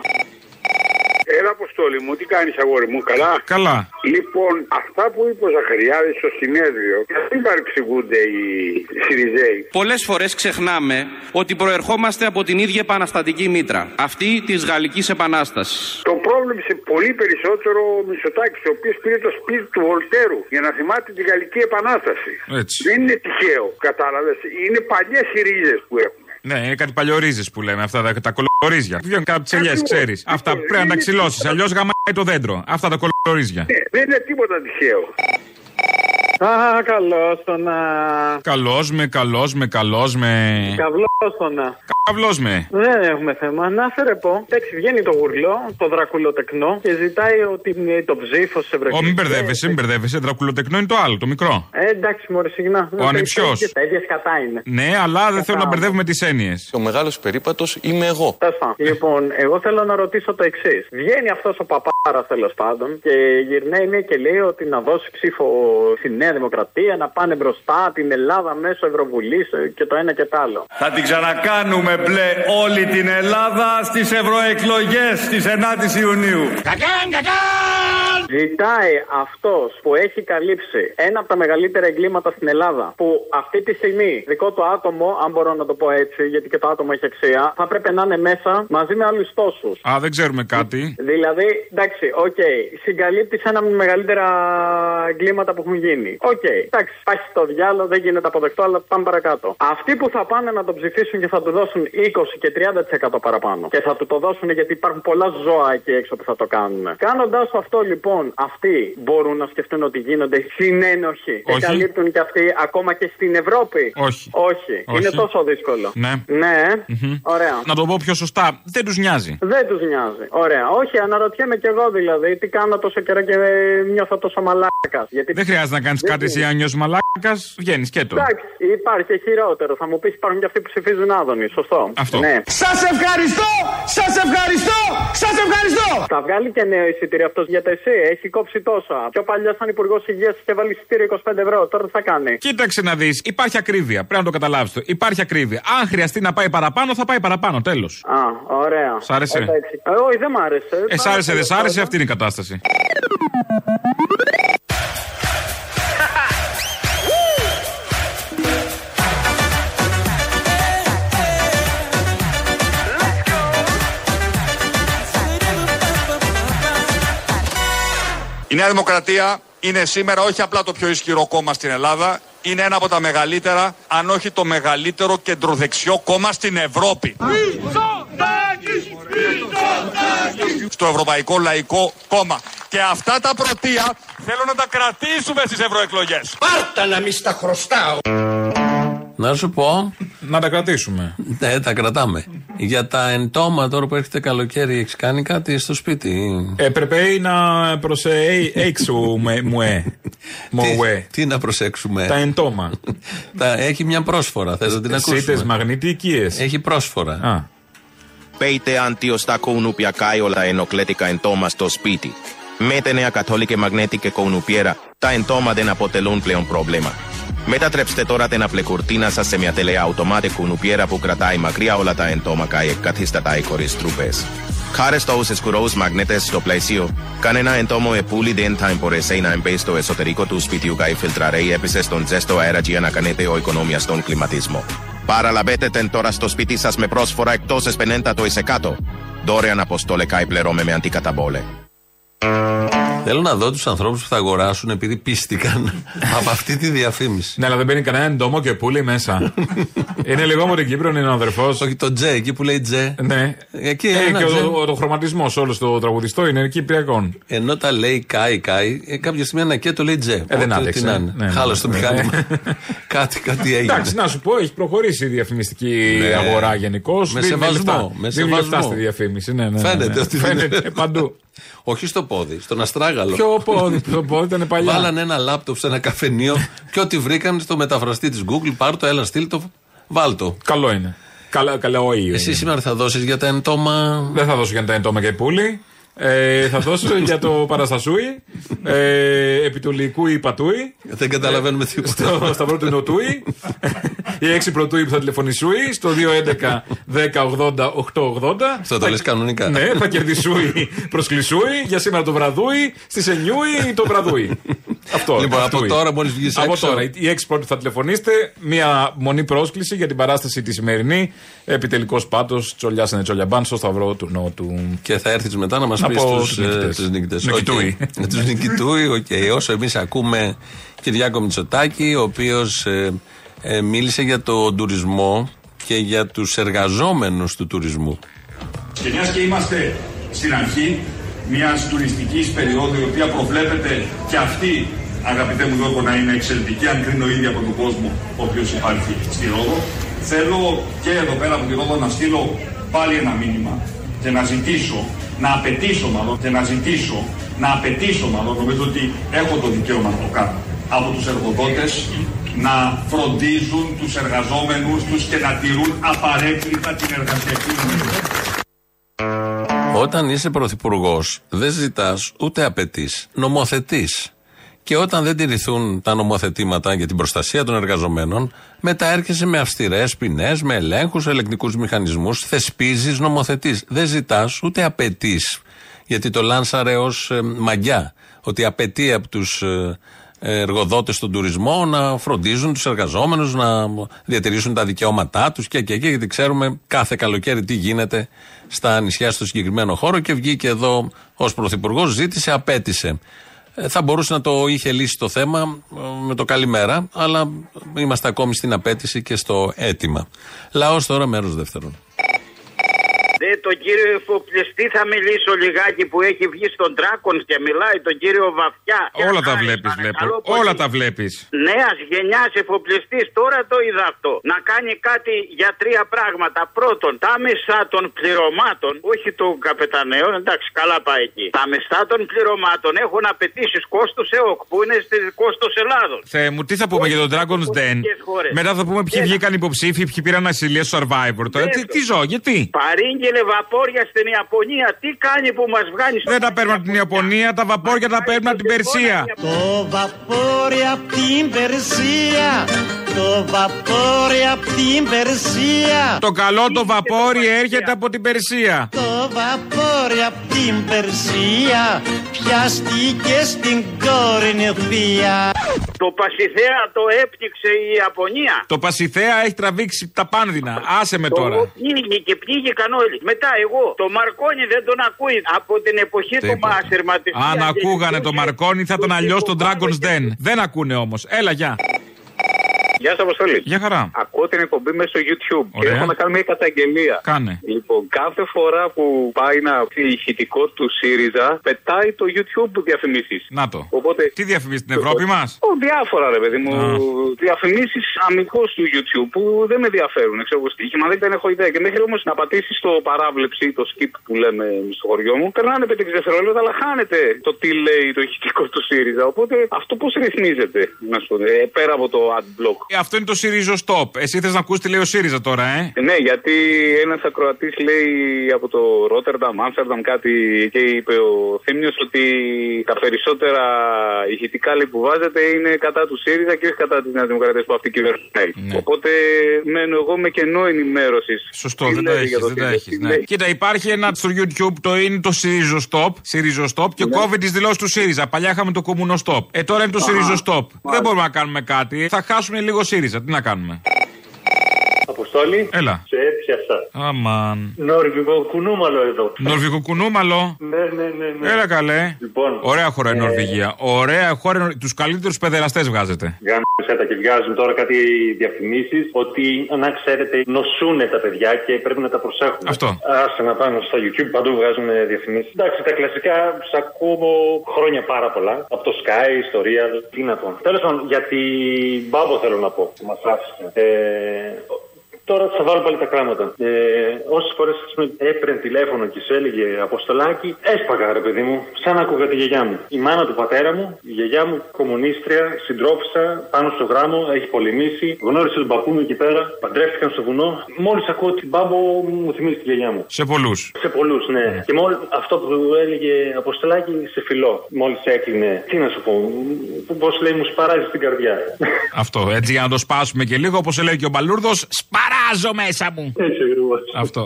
Έλα, Αποστόλη μου, τι κάνεις, αγόρι μου, καλά? Καλά. Λοιπόν, αυτά που είπε ο Ζαχαριάδης στο συνέδριο, γιατί παρεξηγούνται οι Συριζέοι? Πολλές φορές ξεχνάμε ότι προερχόμαστε από την ίδια επαναστατική μήτρα, αυτή της Γαλλικής Επανάστασης. Το πρόβλεψε πολύ περισσότερο ο Μητσοτάκης, ο οποίος πήρε το σπίτι του Βολτέρου για να θυμάται τη Γαλλική Επανάσταση. Έτσι. Δεν είναι τυχαίο, κατάλαβες. Είναι παλιές οι ρίζες που έχουμε. Ναι, είναι κάτι παλιορίζες που λέμε, αυτά τα, τα κολορίζια. Βγαίνουν κάτι ψελιές, ξέρεις. Αυτά πρέπει να τα ξυλώσεις, αλλιώς γαμάει το δέντρο. Αυτά τα κολορίζια. Ναι, δεν είναι τίποτα τυχαίο. Α, καλώς το να. Καλώς με, καλώς με, καλώς με. Καυλός το να. καυλός με. Δεν έχουμε θέμα. Να σε ρε πω. Εντάξει, βγαίνει το γουρλό, το δρακουλοτεκνό και ζητάει ότι είναι το ψήφο σε ευρωεκλογές. Ω, μην μπερδεύεσαι, μην μπερδεύεσαι. Δρακουλοτεκνό είναι το άλλο, το μικρό. Ε, εντάξει, μωρέ, συγγνώμη. Ο ανιψιός. Τα ίδια σκατά είναι. Ναι, αλλά δεν θέλω να μπερδεύουμε τις έννοιες. Ο μεγάλος περίπατος είμαι εγώ. Λοιπόν, εγώ θέλω να ρωτήσω το εξής. Βγαίνει αυτός ο παπάρας τέλος πάντων και γυρνάει ναι, και λέει ότι να δώσει ψήφο στη Νέα Δημοκρατία, να πάνε μπροστά την Ελλάδα μέσω Ευρωβουλής και το ένα και το άλλο. Θα την ξανακάνουμε μπλε όλη την Ελλάδα στις ευρωεκλογές της ενάτης Ιουνίου. Κακάν, κακάν! Ζητάει αυτός που έχει καλύψει ένα από τα μεγαλύτερα εγκλήματα στην Ελλάδα, που αυτή τη στιγμή δικό του άτομο, αν μπορώ να το πω έτσι, γιατί και το άτομο έχει αξία, θα πρέπει να είναι μέσα μαζί με άλλους τόσους. Α, δεν ξέρουμε κάτι. Δηλαδή, εντάξει, οκ, okay, συγκαλύπτει ένα από τα μεγαλύτερα εγκλήματα που έχουν γίνει. Οκ, okay, εντάξει, πάει στο διάλογο, δεν γίνεται αποδεκτό, αλλά πάμε παρακάτω. Αυτοί που θα πάνε να τον ψηφίσουν και θα του δώσουν είκοσι και τριάντα τοις εκατό παραπάνω. Και θα του το δώσουν γιατί υπάρχουν πολλά ζώα εκεί έξω που θα το κάνουν. Κάνοντας αυτό λοιπόν, αυτοί μπορούν να σκεφτούν ότι γίνονται συνένοχοι. Και καλύπτουν και αυτοί ακόμα και στην Ευρώπη. Όχι. Όχι. Όχι. Είναι τόσο δύσκολο. Ναι. Ναι. Mm-hmm. Ωραία. Να το πω πιο σωστά, δεν τους νοιάζει. Δεν τους νοιάζει. Ωραία. Όχι, αναρωτιέμαι κι εγώ δηλαδή τι κάνω τόσο καιρό και νιώθω τόσο μαλάκας. Γιατί... Δεν χρειάζεται να κάνεις κάτι εσύ αν νιώσεις μαλάκας, βγαίνεις και το. Εντάξει, υπάρχει και χειρότερο. Θα μου πεις υπάρχουν και αυτοί που ψηφίζουν Άδωνη. Σωστό. Αυτό. Ναι. Σας ευχαριστώ! Σας ευχαριστώ! Σας ευχαριστώ! Θα βγάλει και νέο εισιτήριο αυτός για το ΕΣΥ. Έχει κόψει τόσα. Πιο παλιά σαν υπουργός υγείας είχε βάλει εισιτήριο είκοσι πέντε ευρώ. Τώρα τι θα κάνει. Κοίταξε να δεις. Υπάρχει ακρίβεια. Πρέπει να το καταλάβεις το. Υπάρχει ακρίβεια. Αν χρειαστεί να πάει παραπάνω, θα πάει παραπάνω. Τέλος. Α, ωραία. Σ' άρεσε. Ε, όχι, δεν μ' άρεσε. Ε, σ' άρεσε, δεν σ' άρεσε, αυτή είναι η κατάσταση. Η Νέα Δημοκρατία είναι σήμερα όχι απλά το πιο ισχυρό κόμμα στην Ελλάδα, είναι ένα από τα μεγαλύτερα, αν όχι το μεγαλύτερο κεντροδεξιό κόμμα στην Ευρώπη. Μητσοτάκης, Μητσοτάκης. Στο Ευρωπαϊκό Λαϊκό Κόμμα. Και αυτά τα πρωτεία θέλω να τα κρατήσουμε στις ευρωεκλογές. Πάρτα να μη στα χρωστάω. Να σου πω. Να τα κρατήσουμε. Ναι, τα κρατάμε. Για τα εντόμα τώρα που έρχεται καλοκαίρι, έχεις κάνει κάτι στο σπίτι? Έπρεπε να προσέξουμε. Τι, τι να προσέξουμε? Τα εντόμα. Έχει μια πρόσφορα, θες να την ακούσουμε? Σίτες μαγνητικές. Έχει πρόσφορα. Α. Peite antiosta kounupia kaiola ενοχλέτικα εντόμα στο σπίτι. Με τα νέα καθόλικη μαγνέτικη κounupiera, τα εντόμα δεν αποτελούν πλέον πρόβλημα. Μετατρέψτε τώρα την απλεκουρτίνα σας σε μια τελεία αυτομάτη κounupiera που κρατάει μακριά όλα τα εντόμα και εκαθίσταται χωρίς τρούπες. Χάρη στους σκουρούς μαγνήτες στο πλαίσιο, κανένα εντόμο επούλη δεν θα μπορέσει να μπει στο εσωτερικό του σπιτιού και φιλτραρέει επίσης τον ζεστό αέρα για να κάνετε ο οικονομία στον κλιματισμό. Παραλαβείτε την τώρα στο σπίτι σας με πρόσφορα εκτός πενήντα τοις εκατό. Δωρεάν αποστόλε και πληρώμε με αντικαταβόλε. Θέλω να δω τους ανθρώπους που θα αγοράσουν επειδή πίστηκαν από αυτή τη διαφήμιση. Ναι, αλλά δεν μπαίνει κανένα εντόμο και πουλί μέσα. Είναι λίγο από την Κύπρο, είναι ο αδερφός. Όχι, το Τζε, εκεί που λέει Τζε. Ναι. Εκεί ε, ένα και τζε. ο, ο, το χρωματισμός όλο το τραγουδιστό είναι κυπριακών. Ενώ τα λέει Κάι, Κάι, ε, κάποια στιγμή ένα και το λέει Τζε. Ε, δεν άντεξε. Ναι, χάλασε το μηχάνημα. κάτι, κάτι έγινε. Εντάξει, να σου πω, έχει προχωρήσει η διαφημιστική ναι. αγορά γενικώς. Με σεβασμό. Με σεβασμό στη διαφήμιση. Ναι, ναι, φαίνεται ναι. ότι φαίνεται παντού. Όχι στο πόδι, στον αστράγαλο. Ποιο πόδι, το πόδι ήταν παλιά. Βάλανε ένα λάπτοπ σε ένα καφενείο και ό,τι βρήκαν στο μεταφραστή της Google, πάρ' το, έλα, στείλ' το, βάλ' το. Καλό είναι. Καλά, καλά ο ήλιος. Εσύ σήμερα θα δώσεις για τα εντόμα? Δεν θα δώσω για τα εντόμα και πουλί. Ε, θα δώσω για το παραστασούι, ε, επί του λυκού ή πατούι. Δεν καταλαβαίνουμε τίποτα. Στο σταυρό του νοτούι. Η έξι πρωτούι που θα τηλεφωνησούι. Στο δύο έντεκα δέκα ογδόντα οκτώ ογδόντα. Αυτό το λες κανονικά. Ναι, θα κερδισούι προσκλησούι. Για σήμερα το βραδούι. Στις εννιούι το βραδούι. Αυτό. Λοιπόν, από τώρα μόλις βγεις έξω. Από τώρα. Οι έξι πρώτοι θα τηλεφωνήσετε. Μία μονή πρόσκληση για την παράσταση τη σημερινή. Επιτελικός πάτος. Τσολιάσανε τσολιαμπάν στο σταυρό του νότου. Και θα έρθεις μετά να μας πεις τους νικητές. Νικητούι. Τους νικητούι, οκ. Όσο εμείς ακούμε Κυριάκο Μητσοτάκη, ο οποίος ε, ε, μίλησε για τον τουρισμό και για τους εργαζόμενους του τουρισμού. Και μιας και είμαστε στην αρχή μιας τουριστικής περίοδου, η οποία προβλέπεται και αυτή, αγαπητέ μου Γιώργο, να είναι εξαιρετική, αν κρίνω ήδη από τον κόσμο ο οποίος υπάρχει στη Ρόδο, Θέλω και εδώ πέρα από τη Ρόδο να στείλω πάλι ένα μήνυμα και να ζητήσω, να απαιτήσω μάλλον, και να ζητήσω, να απαιτήσω μάλλον, νομίζω ότι έχω το δικαίωμα να το κάνω, από τους εργοδότες να φροντίζουν τους εργαζόμενους τους και να τηρούν απαραίτητα την εργασιακή νομοθεσία. Όταν είσαι πρωθυπουργός, δεν ζητάς ούτε απαιτείς, νομοθετείς. Και όταν δεν τηρηθούν τα νομοθετήματα για την προστασία των εργαζομένων, μετά έρχεσαι με αυστηρές ποινές, με ελέγχους, ελεγκτικούς μηχανισμούς, θεσπίζεις, νομοθετείς. Δεν ζητάς ούτε απαιτείς. Γιατί το λάνσαρε ως ε, μαγιά. Ότι απαιτεί από τους ε, εργοδότες στον τουρισμό να φροντίζουν τους εργαζόμενους, να διατηρήσουν τα δικαιώματά τους και, και, και γιατί ξέρουμε κάθε καλοκαίρι τι γίνεται στα νησιά στο συγκεκριμένο χώρο και βγήκε εδώ ως πρωθυπουργός, ζήτησε, απέτησε. Ε, θα μπορούσε να το είχε λύσει το θέμα ε, με το καλημέρα, αλλά είμαστε ακόμη στην απέτηση και στο αίτημα. Λαός τώρα, μέρος δεύτερον. Ναι, τον κύριο εφοπλιστή θα μιλήσω λιγάκι που έχει βγει στον Τράκον και μιλάει, τον κύριο Βαφιά. Όλα τα βλέπεις, βλέπω. Όλα τα βλέπεις. Νέας γενιάς εφοπλιστής, τώρα το είδα αυτό. Να κάνει κάτι για τρία πράγματα. Πρώτον, τα μισά των πληρωμάτων, όχι των καπεταναίων, εντάξει, καλά πάει εκεί. Τα μισά των πληρωμάτων έχουν απαιτήσεις κόστους ΕΟΚ, που είναι στη κόστος Ελλάδος. Θεέ μου, τι θα πούμε όχι, για τον Dragon's Den. Μετά θα πούμε ποιοι βγήκαν υποψήφοι, ποιοι πήραν ασυλία στο Survivor. Τώρα, τι, τι ζω, γιατί. Παρήγγειλε βαπόρια στην Ιαπωνία. Τι κάνει που μας βγάνει στο. Δεν τα παίρνουν από την Ιαπωνία, τα βαπόρια τα παίρνουν από την Περσία. Το βαπόρι από την Περσία. Το βαπόρι από την Περσία. Το καλό το βαπόρι έρχεται από την Περσία. Το βαπόρι από την Περσία πιάστηκε στην Κορινθία. Το Πασιθέα το έπνιξε η Ιαπωνία. Το Πασιθέα έχει τραβήξει τα πάνδυνα. Άσε με τώρα. Το πήγε και πήγηκαν όλοι. Μετά εγώ. Το Μαρκόνι δεν τον ακούει από την εποχή του Μάστερματιστή. Αν ακούγανε το Μαρκόνι θα ήταν αλλιώς το Dragon's Den. Δεν ακούνε όμως. Έλα, γεια. Γεια σας, Αποστολή. Γεια χαρά. Ακούω την εκπομπή μέσω στο YouTube. Ωραία. Και έχω να κάνω μια καταγγελία. Κάνε. Λοιπόν, κάθε φορά που πάει να πει ηχητικό του ΣΥΡΙΖΑ, πετάει το YouTube διαφημίσεις. Να το. Οπότε, τι διαφημίσεις στην Ευρώπη μας? Ο, διάφορα, ρε παιδί μου. Διαφημίσεις αμυγός του YouTube που δεν με ενδιαφέρουν. Ξέρω εγώ στοίχημα, δεν έχω ιδέα. Και μέχρι όμως να πατήσει το παράβλεψη, το skip που λέμε στο χωριό μου, περνάνε πέντε δευτερόλεπτα, αλλά χάνεται το τι λέει το ηχητικό του ΣΥΡΙΖΑ. Οπότε αυτό πώς ρυθμίζεται, να σου πω, ε, πέρα από το adblock. Αυτό είναι το ΣΥΡΙΖΑ Stop. Εσύ θες να ακούσεις τι λέει ο ΣΥΡΙΖΑ τώρα, ε? Ναι, γιατί ένας ακροατής λέει από το Ρότερνταμ, Άμστερνταμ κάτι και είπε ο Θήμιος ότι τα περισσότερα ηχητικά λέει που βάζετε είναι κατά του ΣΥΡΙΖΑ και όχι κατά της Νέας Δημοκρατίας που αυτή κυβερνάει. Ναι. Οπότε μένω εγώ με κενό ενημέρωσης. Σωστό, δεν τα έχεις, δεν τα έχεις. Ναι. Κοίτα, υπάρχει ένα στο YouTube, το είναι το ΣΥΡΙΖΑ Stop, ΣΥΡΙΖΑ Stop και ναι. Κόβει τις δηλώσεις του ΣΥΡΙΖΑ. Παλιά είχαμε το Κομμουνό Stop. Ε, τώρα είναι το ΣΥΡΙΖΑ Stop. Δεν μπορούμε να κάνουμε κάτι. Θα χάσουμε λίγο ΣΥΡΙΖΑ. Τι να κάνουμε. Αποστόλη. Έλα. Σε έπιασα. Αμάν. Νορβηγό κουνούμαλο εδώ. Νορβηγό κουνούμαλο. Ναι, ναι, ναι, ναι. Έλα καλέ. Λοιπόν, ωραία χώρα η ε... Νορβηγία. Ωραία χώρα. Τους καλύτερους παιδεραστές βγάζετε. Γάμισέτα και βγάζουν τώρα κάτι διαφημίσεις ότι να ξέρετε νοσούνε τα παιδιά και πρέπει να τα προσέχουμε. Αυτό. Άσε να πάνω στο YouTube παντού βγάζουν διαφημίσεις. Εντάξει, τα κλασικά σ' ακούω χρόνια πάρα πολλά. Από το Sky, στο Real. Τι να πω. Τέλος πάντων, για την Μπάμπο θέλω να πω. Μας άφησε. Ε, Τώρα θα βάλω πάλι τα κράματα. Ε, Όσες φορές έπαιρνε τηλέφωνο και σου έλεγε Αποστολάκι, έσπαγα ρε παιδί μου, σαν άκουγα τη γιαγιά μου. Η μάνα του πατέρα μου, η γιαγιά μου, κομμουνίστρια, συντρόφισσα, πάνω στο γράμμο, έχει πολεμήσει. Γνώρισε τον παππού μου εκεί πέρα, παντρεύτηκαν στο βουνό. Μόλις ακούω την Μπάμπο, μου θυμίζει τη γιαγιά μου. Σε πολλούς. Σε πολλούς, ναι. Mm. Και μόλις αυτό που έλεγε Αποστολάκι, σε φιλό. Μόλις έκλεινε, τι να σου πω, πώς λέει, μου σπαράζει στην καρδιά. Αυτό, έτσι για να το σπάσουμε και λίγο, όπως λέει και ο Μπαλούρδος, σπαράζει. Ράζω μέσα μου. Έτσι ακριβώς. Αυτό.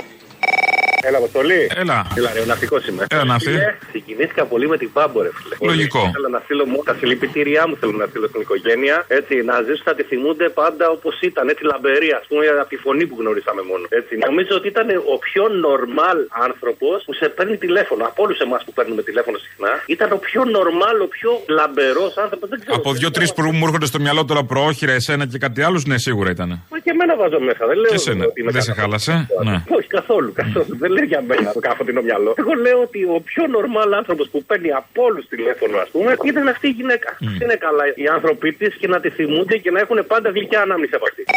Έλα, Αποστολή. Έλα. Έλα, ρε, ο ναυτικός είμαι. Έλα, ναυτή. Συγκινήθηκα πολύ με την Μπάμπο, ρε φίλε. Λογικό. Θέλω να στείλω μου τα συλληπιτήριά μου, θέλω να στείλω στην οικογένεια. Έτσι, να ζήσουν, θα τη θυμούνται πάντα όπως ήταν, έτσι λαμπερή, ας πούμε, από τη φωνή που γνωρίσαμε μόνο. Έτσι. Νομίζω ότι ήταν ο πιο normal άνθρωπος που σε παίρνει τηλέφωνο. Από όλους εμάς που παίρνουμε τηλέφωνο συχνά, ήταν ο πιο normal, ο πιο λαμπερός άνθρωπος. Δεν ξέρω. Από δύο-τρεις που μου έρχονται στο μυαλό τώρα προόχειρα, εσένα και κάτι άλλο, ναι, σίγουρα ήταν. και εμένα βάζω μέσα. Δεν λέω και σένα. ότι δεν σε χάλασε. Ναι. Όχι καθόλου, καθόλου. Δεν λέω για μένα το καφωτινό μυαλό. Εγώ λέω ότι ο πιο νορμάλ άνθρωπος που παίρνει από όλους τηλέφωνο, ας πούμε, ήταν αυτή η γυναίκα. Mm. Είναι καλά οι άνθρωποι της και να τη θυμούνται και να έχουν πάντα γλυκιά ανάμνηση από αυτή.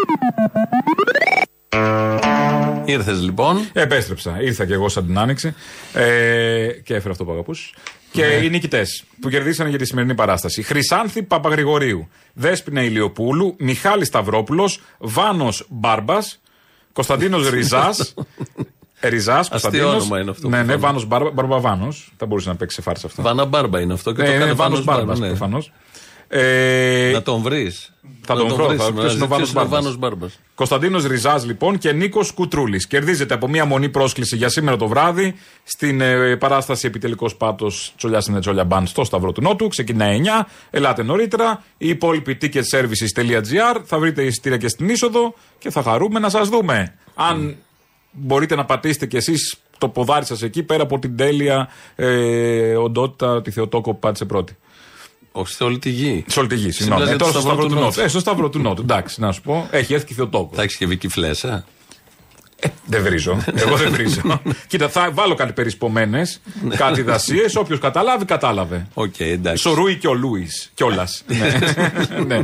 Ήρθες λοιπόν. Επέστρεψα. Ήρθα και εγώ σαν την Άνοιξη ε, και έφερα αυτό που αγαπούς. Και ναι. Οι νικητές που κερδίσανε για τη σημερινή παράσταση: Χρυσάνθη Παπαγρηγορίου, Δέσποινα Ηλιοπούλου, Μιχάλης Σταυρόπουλος, Βάνος Μπάρμπας, Κωνσταντίνος Ριζάς. Ριζάς, Κωνσταντίνος. Ναι, ναι, Βάνος Μπάρμπα, Μπαρμπαβάνος. Θα μπορούσε να παίξει σε φάρσα αυτό. Βάνα Μπάρμπα είναι αυτό. Και το ε, κάνει Βάνος Μπάρμπας, ναι. προφανώς. Ε, να τον βρεις. Θα τον βρω, θα ποιος είναι ο Βάνος Μπάρμπας. Κωνσταντίνος Ριζάς λοιπόν και Νίκος Κουτρούλης. Κερδίζετε από μία μονή πρόσκληση για σήμερα το βράδυ στην ε, παράσταση Επιτελικός Πάτος Τσολιάς είναι Τσόλια Μπαν στο Σταυρό του Νότου. Ξεκινάει εννιά. Ελάτε νωρίτερα. Η υπόλοιπη ticket services τελεία τζι άρ. Θα βρείτε εισιτήρια και στην είσοδο και θα χαρούμε να σας δούμε. Αν mm. μπορείτε να πατήσετε κι εσείς το ποδάρι σας εκεί πέρα από την τέλεια ε, οντότητα τη Θεοτόκο που πάτησε πρώτη. Όχι, σε όλη τη γη. Σε όλη τη γη, συγγνώμη. Ε, τώρα στο Σταυρό του Νότου. Ε, στο Σταυρό του Νότου, εντάξει, να σου πω. Έχει έρθει και Θεοτόκο. Θα έχει και Βίκυ Φλέσσα. Ε, δεν βρίζω. Εγώ δεν βρίζω. Κοίτα, θα βάλω κάτι περισπομένες, κάτι δασίες. Όποιος καταλάβει, κατάλαβε. Οκ, okay, εντάξει. Σορούι και ο Λούις. Κιόλας. Ναι.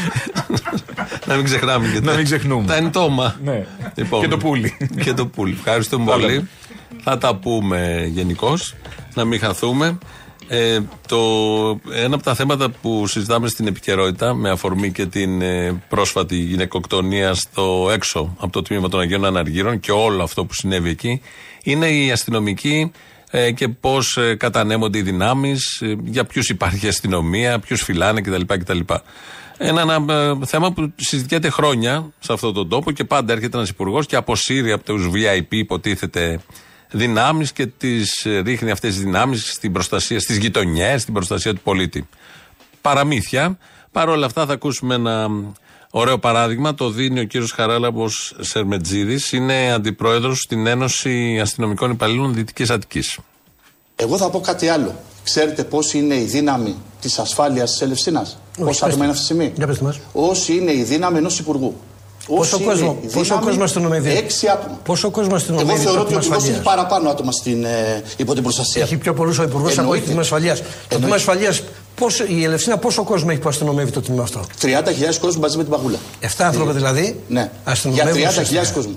Να μην ξεχνάμε και Να μην ξεχνούμε. Τα εντόμα. Και το πουλί. Και το πουλί. Ευχαριστούμε πολύ. Θα τα πούμε γενικώς. Να μην χαθούμε. Ε, το, ένα από τα θέματα που συζητάμε στην επικαιρότητα με αφορμή και την ε, πρόσφατη γυναικοκτονία στο έξω από το τμήμα των Αγίων Αναργύρων και όλο αυτό που συνέβη εκεί είναι οι αστυνομικοί ε, και πώς ε, κατανέμονται οι δυνάμεις, ε, για ποιους υπάρχει αστυνομία, ποιους φυλάνε κτλ. κτλ. Ένα, ένα ε, θέμα που συζητιέται χρόνια σε αυτόν τον τόπο και πάντα έρχεται ένας υπουργός και αποσύρει από τους βι άι πι υποτίθεται δυνάμεις και τις ρίχνει αυτές τις δυνάμεις στην προστασία, στις γειτονιές, στην προστασία του πολίτη. Παραμύθια. Παρ' όλα αυτά θα ακούσουμε ένα ωραίο παράδειγμα. Το δίνει ο κύριος Χαράλαμπος Σερμετζίδης. Είναι αντιπρόεδρος στην Ένωση Αστυνομικών Υπαλλήλων Δυτικής Αττικής. Εγώ θα πω κάτι άλλο. Ξέρετε πώς είναι η δύναμη της ασφάλειας της Ελευσίνας? Πόσα άτομα είναι αυτή τη στιγμή? Όσοι είναι η δύναμη ενός υπουργού. Πόσο κόσμο, πόσο κόσμο αστυνομεύει? Έξι άτομα. Πόσο κόσμο αστυνομεύει? Εγώ θεωρώ ότι ο υπουργός έχει παραπάνω άτομα στην, ε, υπό την προστασία. Έχει πιο πολλούς ο υπουργός από το τμήμα ασφαλείας. Το τμήμα ασφαλείας, η Ελευσίνα πόσο κόσμο έχει που αστυνομεύει το τμήμα αυτό? τριάντα χιλιάδες κόσμο μαζί με την παγούλα. Εφτά άνθρωποι δηλαδή. Ναι. Για τριάντα χιλιάδες κόσμο.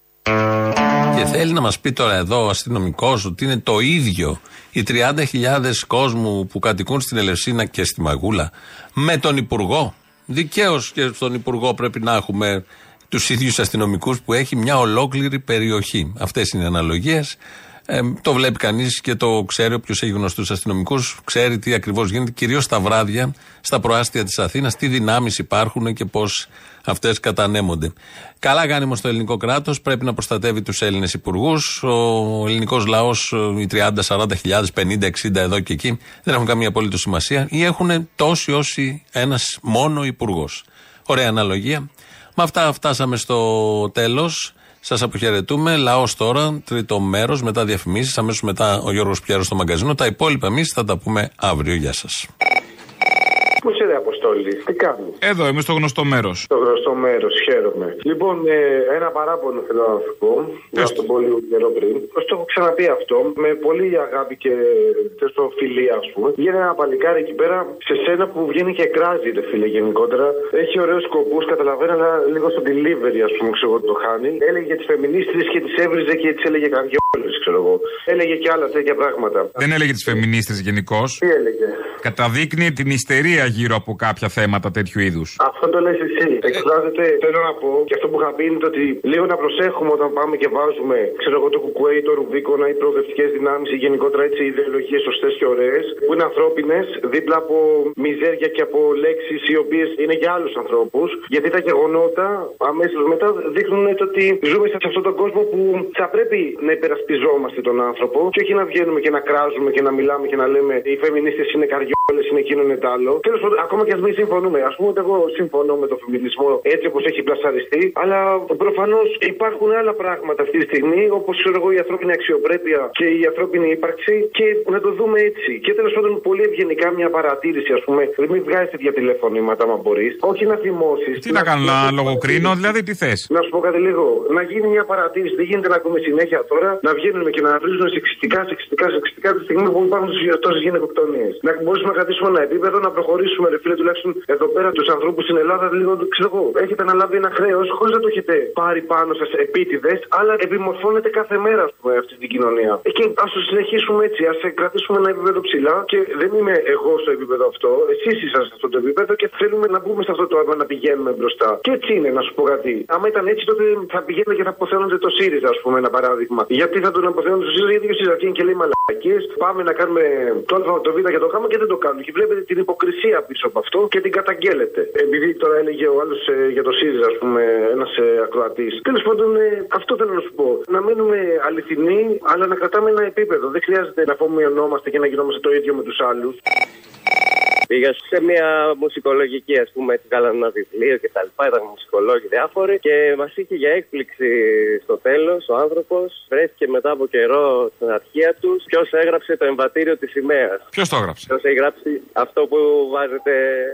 Και θέλει να μας πει τώρα εδώ ο αστυνομικός ότι είναι το ίδιο οι τριάντα χιλιάδες κόσμου που κατοικούν στην Ελευσίνα και στη Μαγούλα με τον υπουργό. Δικαίως και στον υπουργό πρέπει να έχουμε τους ίδιους αστυνομικούς που έχει μια ολόκληρη περιοχή. Αυτές είναι οι αναλογίες. Ε, το βλέπει κανείς και το ξέρει. Όποιος έχει γνωστούς αστυνομικούς ξέρει τι ακριβώς γίνεται, κυρίως στα βράδια, στα προάστια της Αθήνας, τι δυνάμεις υπάρχουν και πώς αυτές κατανέμονται. Καλά κάνει όμως το ελληνικό κράτος, πρέπει να προστατεύει τους Έλληνες υπουργούς. Ο ελληνικός λαός, οι τριάντα, σαράντα χιλιάδες, πενήντα, εξήντα εδώ και εκεί, δεν έχουν καμία απολύτως σημασία ή έχουν τόσοι όσοι ένας μόνο υπουργός. Ωραία αναλογία. Με αυτά φτάσαμε στο τέλος. Σας αποχαιρετούμε. Λαός τώρα, τρίτο μέρος, μετά διαφημίσεις, αμέσως μετά ο Γιώργος Πιέρος στο μαγκαζίνο. Τα υπόλοιπα εμείς θα τα πούμε αύριο. Γεια σας. Πού είσαι, ρε Αποστόλη, τι κάνεις? Εδώ είμαι, στο γνωστό μέρος. Στο γνωστό μέρος, χαίρομαι. Λοιπόν, ε, ένα παράπονο θέλω να σου πω. Να το πω λίγο καιρό πριν. Πώς το έχω ξαναπεί αυτό, με πολύ αγάπη και στο φιλία, ας πούμε. Βγαίνει ένα παλικάρι εκεί πέρα σε σένα που βγαίνει και κράζει, ρε φίλε, γενικότερα. Έχει ωραίους σκοπούς, καταλαβαίνω, αλλά λίγο στο delivery, ας πούμε, ξέρω εγώ το χάνει. Έλεγε για τις φεμινίστρες και τις έβριζε και τις έλεγε καρδιόλες, ξέρω εγώ. Έλεγε και άλλα τέτοια πράγματα. Δεν έλεγε τις φεμινίστρες γενικώς. Τι έλεγε? Καταδείκνει την ιστερία γύρω από κάποια θέματα τέτοιου είδους. Αυτό το λες εσύ. Εκφράζεται, θέλω να πω, και αυτό που είχα πει είναι το ότι λίγο να προσέχουμε όταν πάμε και βάζουμε, ξέρω εγώ, το κουκουέ ή το ρουβίκονα ή προοδευτικές δυνάμεις ή γενικότερα έτσι ιδεολογίες σωστές και ωραίες, που είναι ανθρώπινες, δίπλα από μιζέρια και από λέξεις οι οποίες είναι για άλλους ανθρώπους. Γιατί τα γεγονότα αμέσως μετά δείχνουν το ότι ζούμε σε αυτόν τον κόσμο που θα πρέπει να υπερασπιζόμαστε τον άνθρωπο και όχι να βγαίνουμε και να κράζουμε και να μιλάμε και να λέμε οι φεμινίστες είναι καριόλες. όλες είναι εκείνο είναι τ' άλλο. Τέλος πάντων, ακόμα και ας μην συμφωνούμε. Ας πούμε ότι εγώ συμφωνώ με τον φεμινισμό έτσι όπως έχει πλασαριστεί, αλλά προφανώς υπάρχουν άλλα πράγματα αυτή τη στιγμή, όπως ξέρω εγώ η ανθρώπινη αξιοπρέπεια και η ανθρώπινη ύπαρξη, και να το δούμε έτσι. Και τέλος πάντων, πολύ ευγενικά μια παρατήρηση, ας πούμε, μην βγάζεις τέτοια τηλεφωνήματα, άμα μπορείς. Όχι να θυμώσεις. Τι να, να κάνω, να λογοκρίνω, δηλαδή τι θες. Να σου πω κάτι λίγο. Να γίνει μια παρατήρηση. Δεν γίνεται να ακούμε συνέχεια τώρα να βγαίνουν και να βρίζουν σεξιστικά, σεξιστικά, σεξιστικά τη στιγμή που υπάρχουν τόσες γυναικοκτονίες. Να μπορέσουμε να κρατήσουμε ένα επίπεδο, να προχωρήσουμε, ρε φίλε, τουλάχιστον εδώ πέρα τους ανθρώπους στην Ελλάδα, λίγο, ξέρω εγώ, έχετε αναλάβει ένα χρέος χωρίς να το έχετε πάρει πάνω σας επίτηδες, αλλά επιμορφώνεται κάθε μέρα, ας πούμε, αυτή την κοινωνία. Και ας το συνεχίσουμε έτσι, ας κρατήσουμε ένα επίπεδο ψηλά, και δεν είμαι εγώ στο επίπεδο αυτό, εσείς είσαστε σε αυτό το επίπεδο και θέλουμε να μπούμε σε αυτό το αίμα να πηγαίνουμε μπροστά. Και έτσι είναι, να σου πω κάτι. Άμα ήταν έτσι, τότε θα πηγαίνουν και θα αποθέωνονται το ΣΥΡΙΖΑ, ας πούμε, ένα παράδειγμα. Γιατί θα τον αποθέωνονται το ΣΥΡΙΖΑ, γιατί ο ΣΥΡΙΖΑ είναι και λέει μαλακίες, πάμε να κάνουμε το Α, το Β και το Γ και δεν το κάνουν. Και βλέπετε την υποκρισία πίσω από αυτό και την καταγγέλλετε. Επειδή τώρα έλεγε ο άλλος ε, για το ΣΥΡΙΖΑ, ας πούμε, ένας ε, ακροατής. Τέλος πάντων, ε, αυτό θέλω να σου πω. Να μένουμε αληθινοί, αλλά να κρατάμε ένα επίπεδο. Δεν χρειάζεται να απομειωνόμαστε και να γινόμαστε το ίδιο με τους άλλους. Πήγα σε μια μουσικολογική, ας πούμε, έτσι βγάλανε ένα βιβλίο και τα λοιπά, ήταν μουσικολόγοι διάφοροι και μας είχε για έκπληξη στο τέλος ο άνθρωπος, βρέθηκε μετά από καιρό στην αρχεία τους ποιος έγραψε το εμβατήριο της σημαίας. Ποιος το έγραψε? Ποιος έχει γράψει αυτό που βάζετε...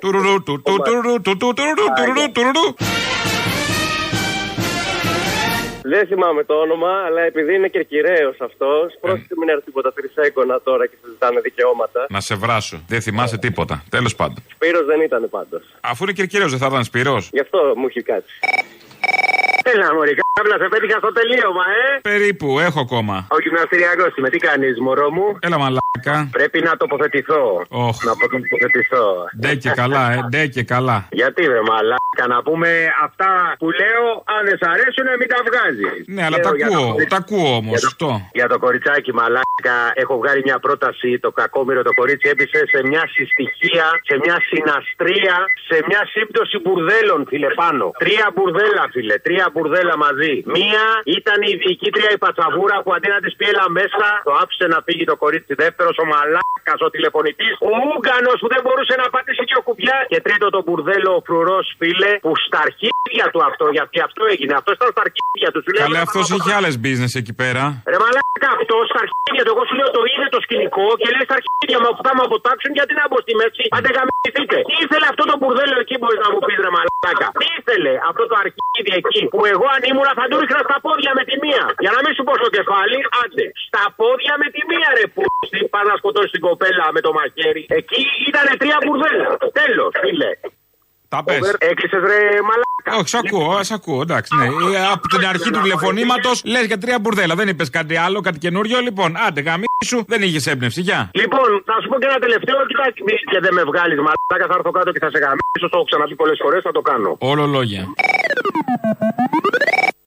Δεν θυμάμαι το όνομα, αλλά επειδή είναι κερκυραίος αυτός, ε. πρόσεχε μην έρθει τίποτα τρισέγγωνα τώρα και συζητάνε δικαιώματα. Να σε βράσω. Δεν θυμάσαι τίποτα. Τέλος πάντων. Σπύρος δεν ήταν πάντως. Αφού είναι κερκυραίος, δεν θα ήταν Σπύρος. Γι' αυτό μου έχει κάτσει. Έλα, μωρή, κάπλα σε πέτυχα στο τελείωμα, ε! Περίπου, έχω ακόμα. Ο γυμναστηριακός είμαι, τι κάνεις, μωρό μου? Έλα, μαλάκα. Πρέπει να τοποθετηθώ. Oh. Να τοποθετηθώ. Ντε και καλά, ε, ντε και καλά. Γιατί, ρε μαλάκα, να πούμε αυτά που λέω, αν δεν σ' αρέσουν, μην τα βγάζεις. Ναι, αλλά τα ακούω, το... τα ακούω όμως. Για το, για το κοριτσάκι, μαλάκα, έχω βγάλει μια πρόταση. Το κακόμοιρο το κορίτσι έπεισε σε μια συστοιχεία, σε μια συναστρία, σε μια σύμπτωση μπουρδέλων, φίλε, πάνω. Τρία μπουρδέλα, φίλε, τρία μπουρδέλα μαζί. Μία ήταν η διοικήτρια η πατσαβούρα που αντί να τη πιέλα μέσα, το άφησε να φύγει το κορίτσι. Δεύτερος ο μαλάκας, ο τηλεφωνητής. Ο Ούγκανος που δεν μπορούσε να πατήσει και ο κουμπιά. Και τρίτο το μπουρδέλο ο φρουρός, φίλε, που στα αρχίδια του αυτό, γιατί αυτό έγινε. Αυτό ήταν στα αρχίδια του. Καλέ, αυτός είχε άλλες business εκεί πέρα. Ρε μαλάκα, αυτό στα αρχίδια του. Εγώ σου λέω το είδε το σκηνικό και λέει στα αρχίδια μου που θα μου αποτάξουν, γιατί να μπω στη μέση. Άντε γαμηθείτε. Τι ήθελε αυτό το μπουρδέλο εκεί, μπορεί να μου πει, ρε μαλάκα. Τι ήθελε αυτό το αρχίδι εκεί που εγώ αν ήμουν θα του ρίχνα στα πόδια με τη μία. Για να μην σου πω στο κεφάλι, άντε. Στα πόδια με τη μία, ρε που. Πας να σκοτώσει την κοπέλα με το μαχαίρι. Εκεί ήταν τρία μπουρδέλα. Τέλος, φίλε. Τα πες. Έκλεισες, ρε μαλάκα. Όχι, σ' ακούω, σ' ακούω, εντάξει. Ναι. Από την αρχή του τηλεφωνήματος λες για τρία μπουρδέλα. Δεν είπες κάτι άλλο, κάτι καινούριο. Λοιπόν, άντε, γαμίσου, δεν είχες έμπνευση. Γεια. Λοιπόν, θα σου πω και ένα τελευταίο. Κοιτάξτε, και δεν με βγάλεις μαλάκα. Θα έρθω κάτω και θα σε γαμίσω. Το έχω ξαναπεί πολλές φορές, θα το κάνω. Όλο λόγια.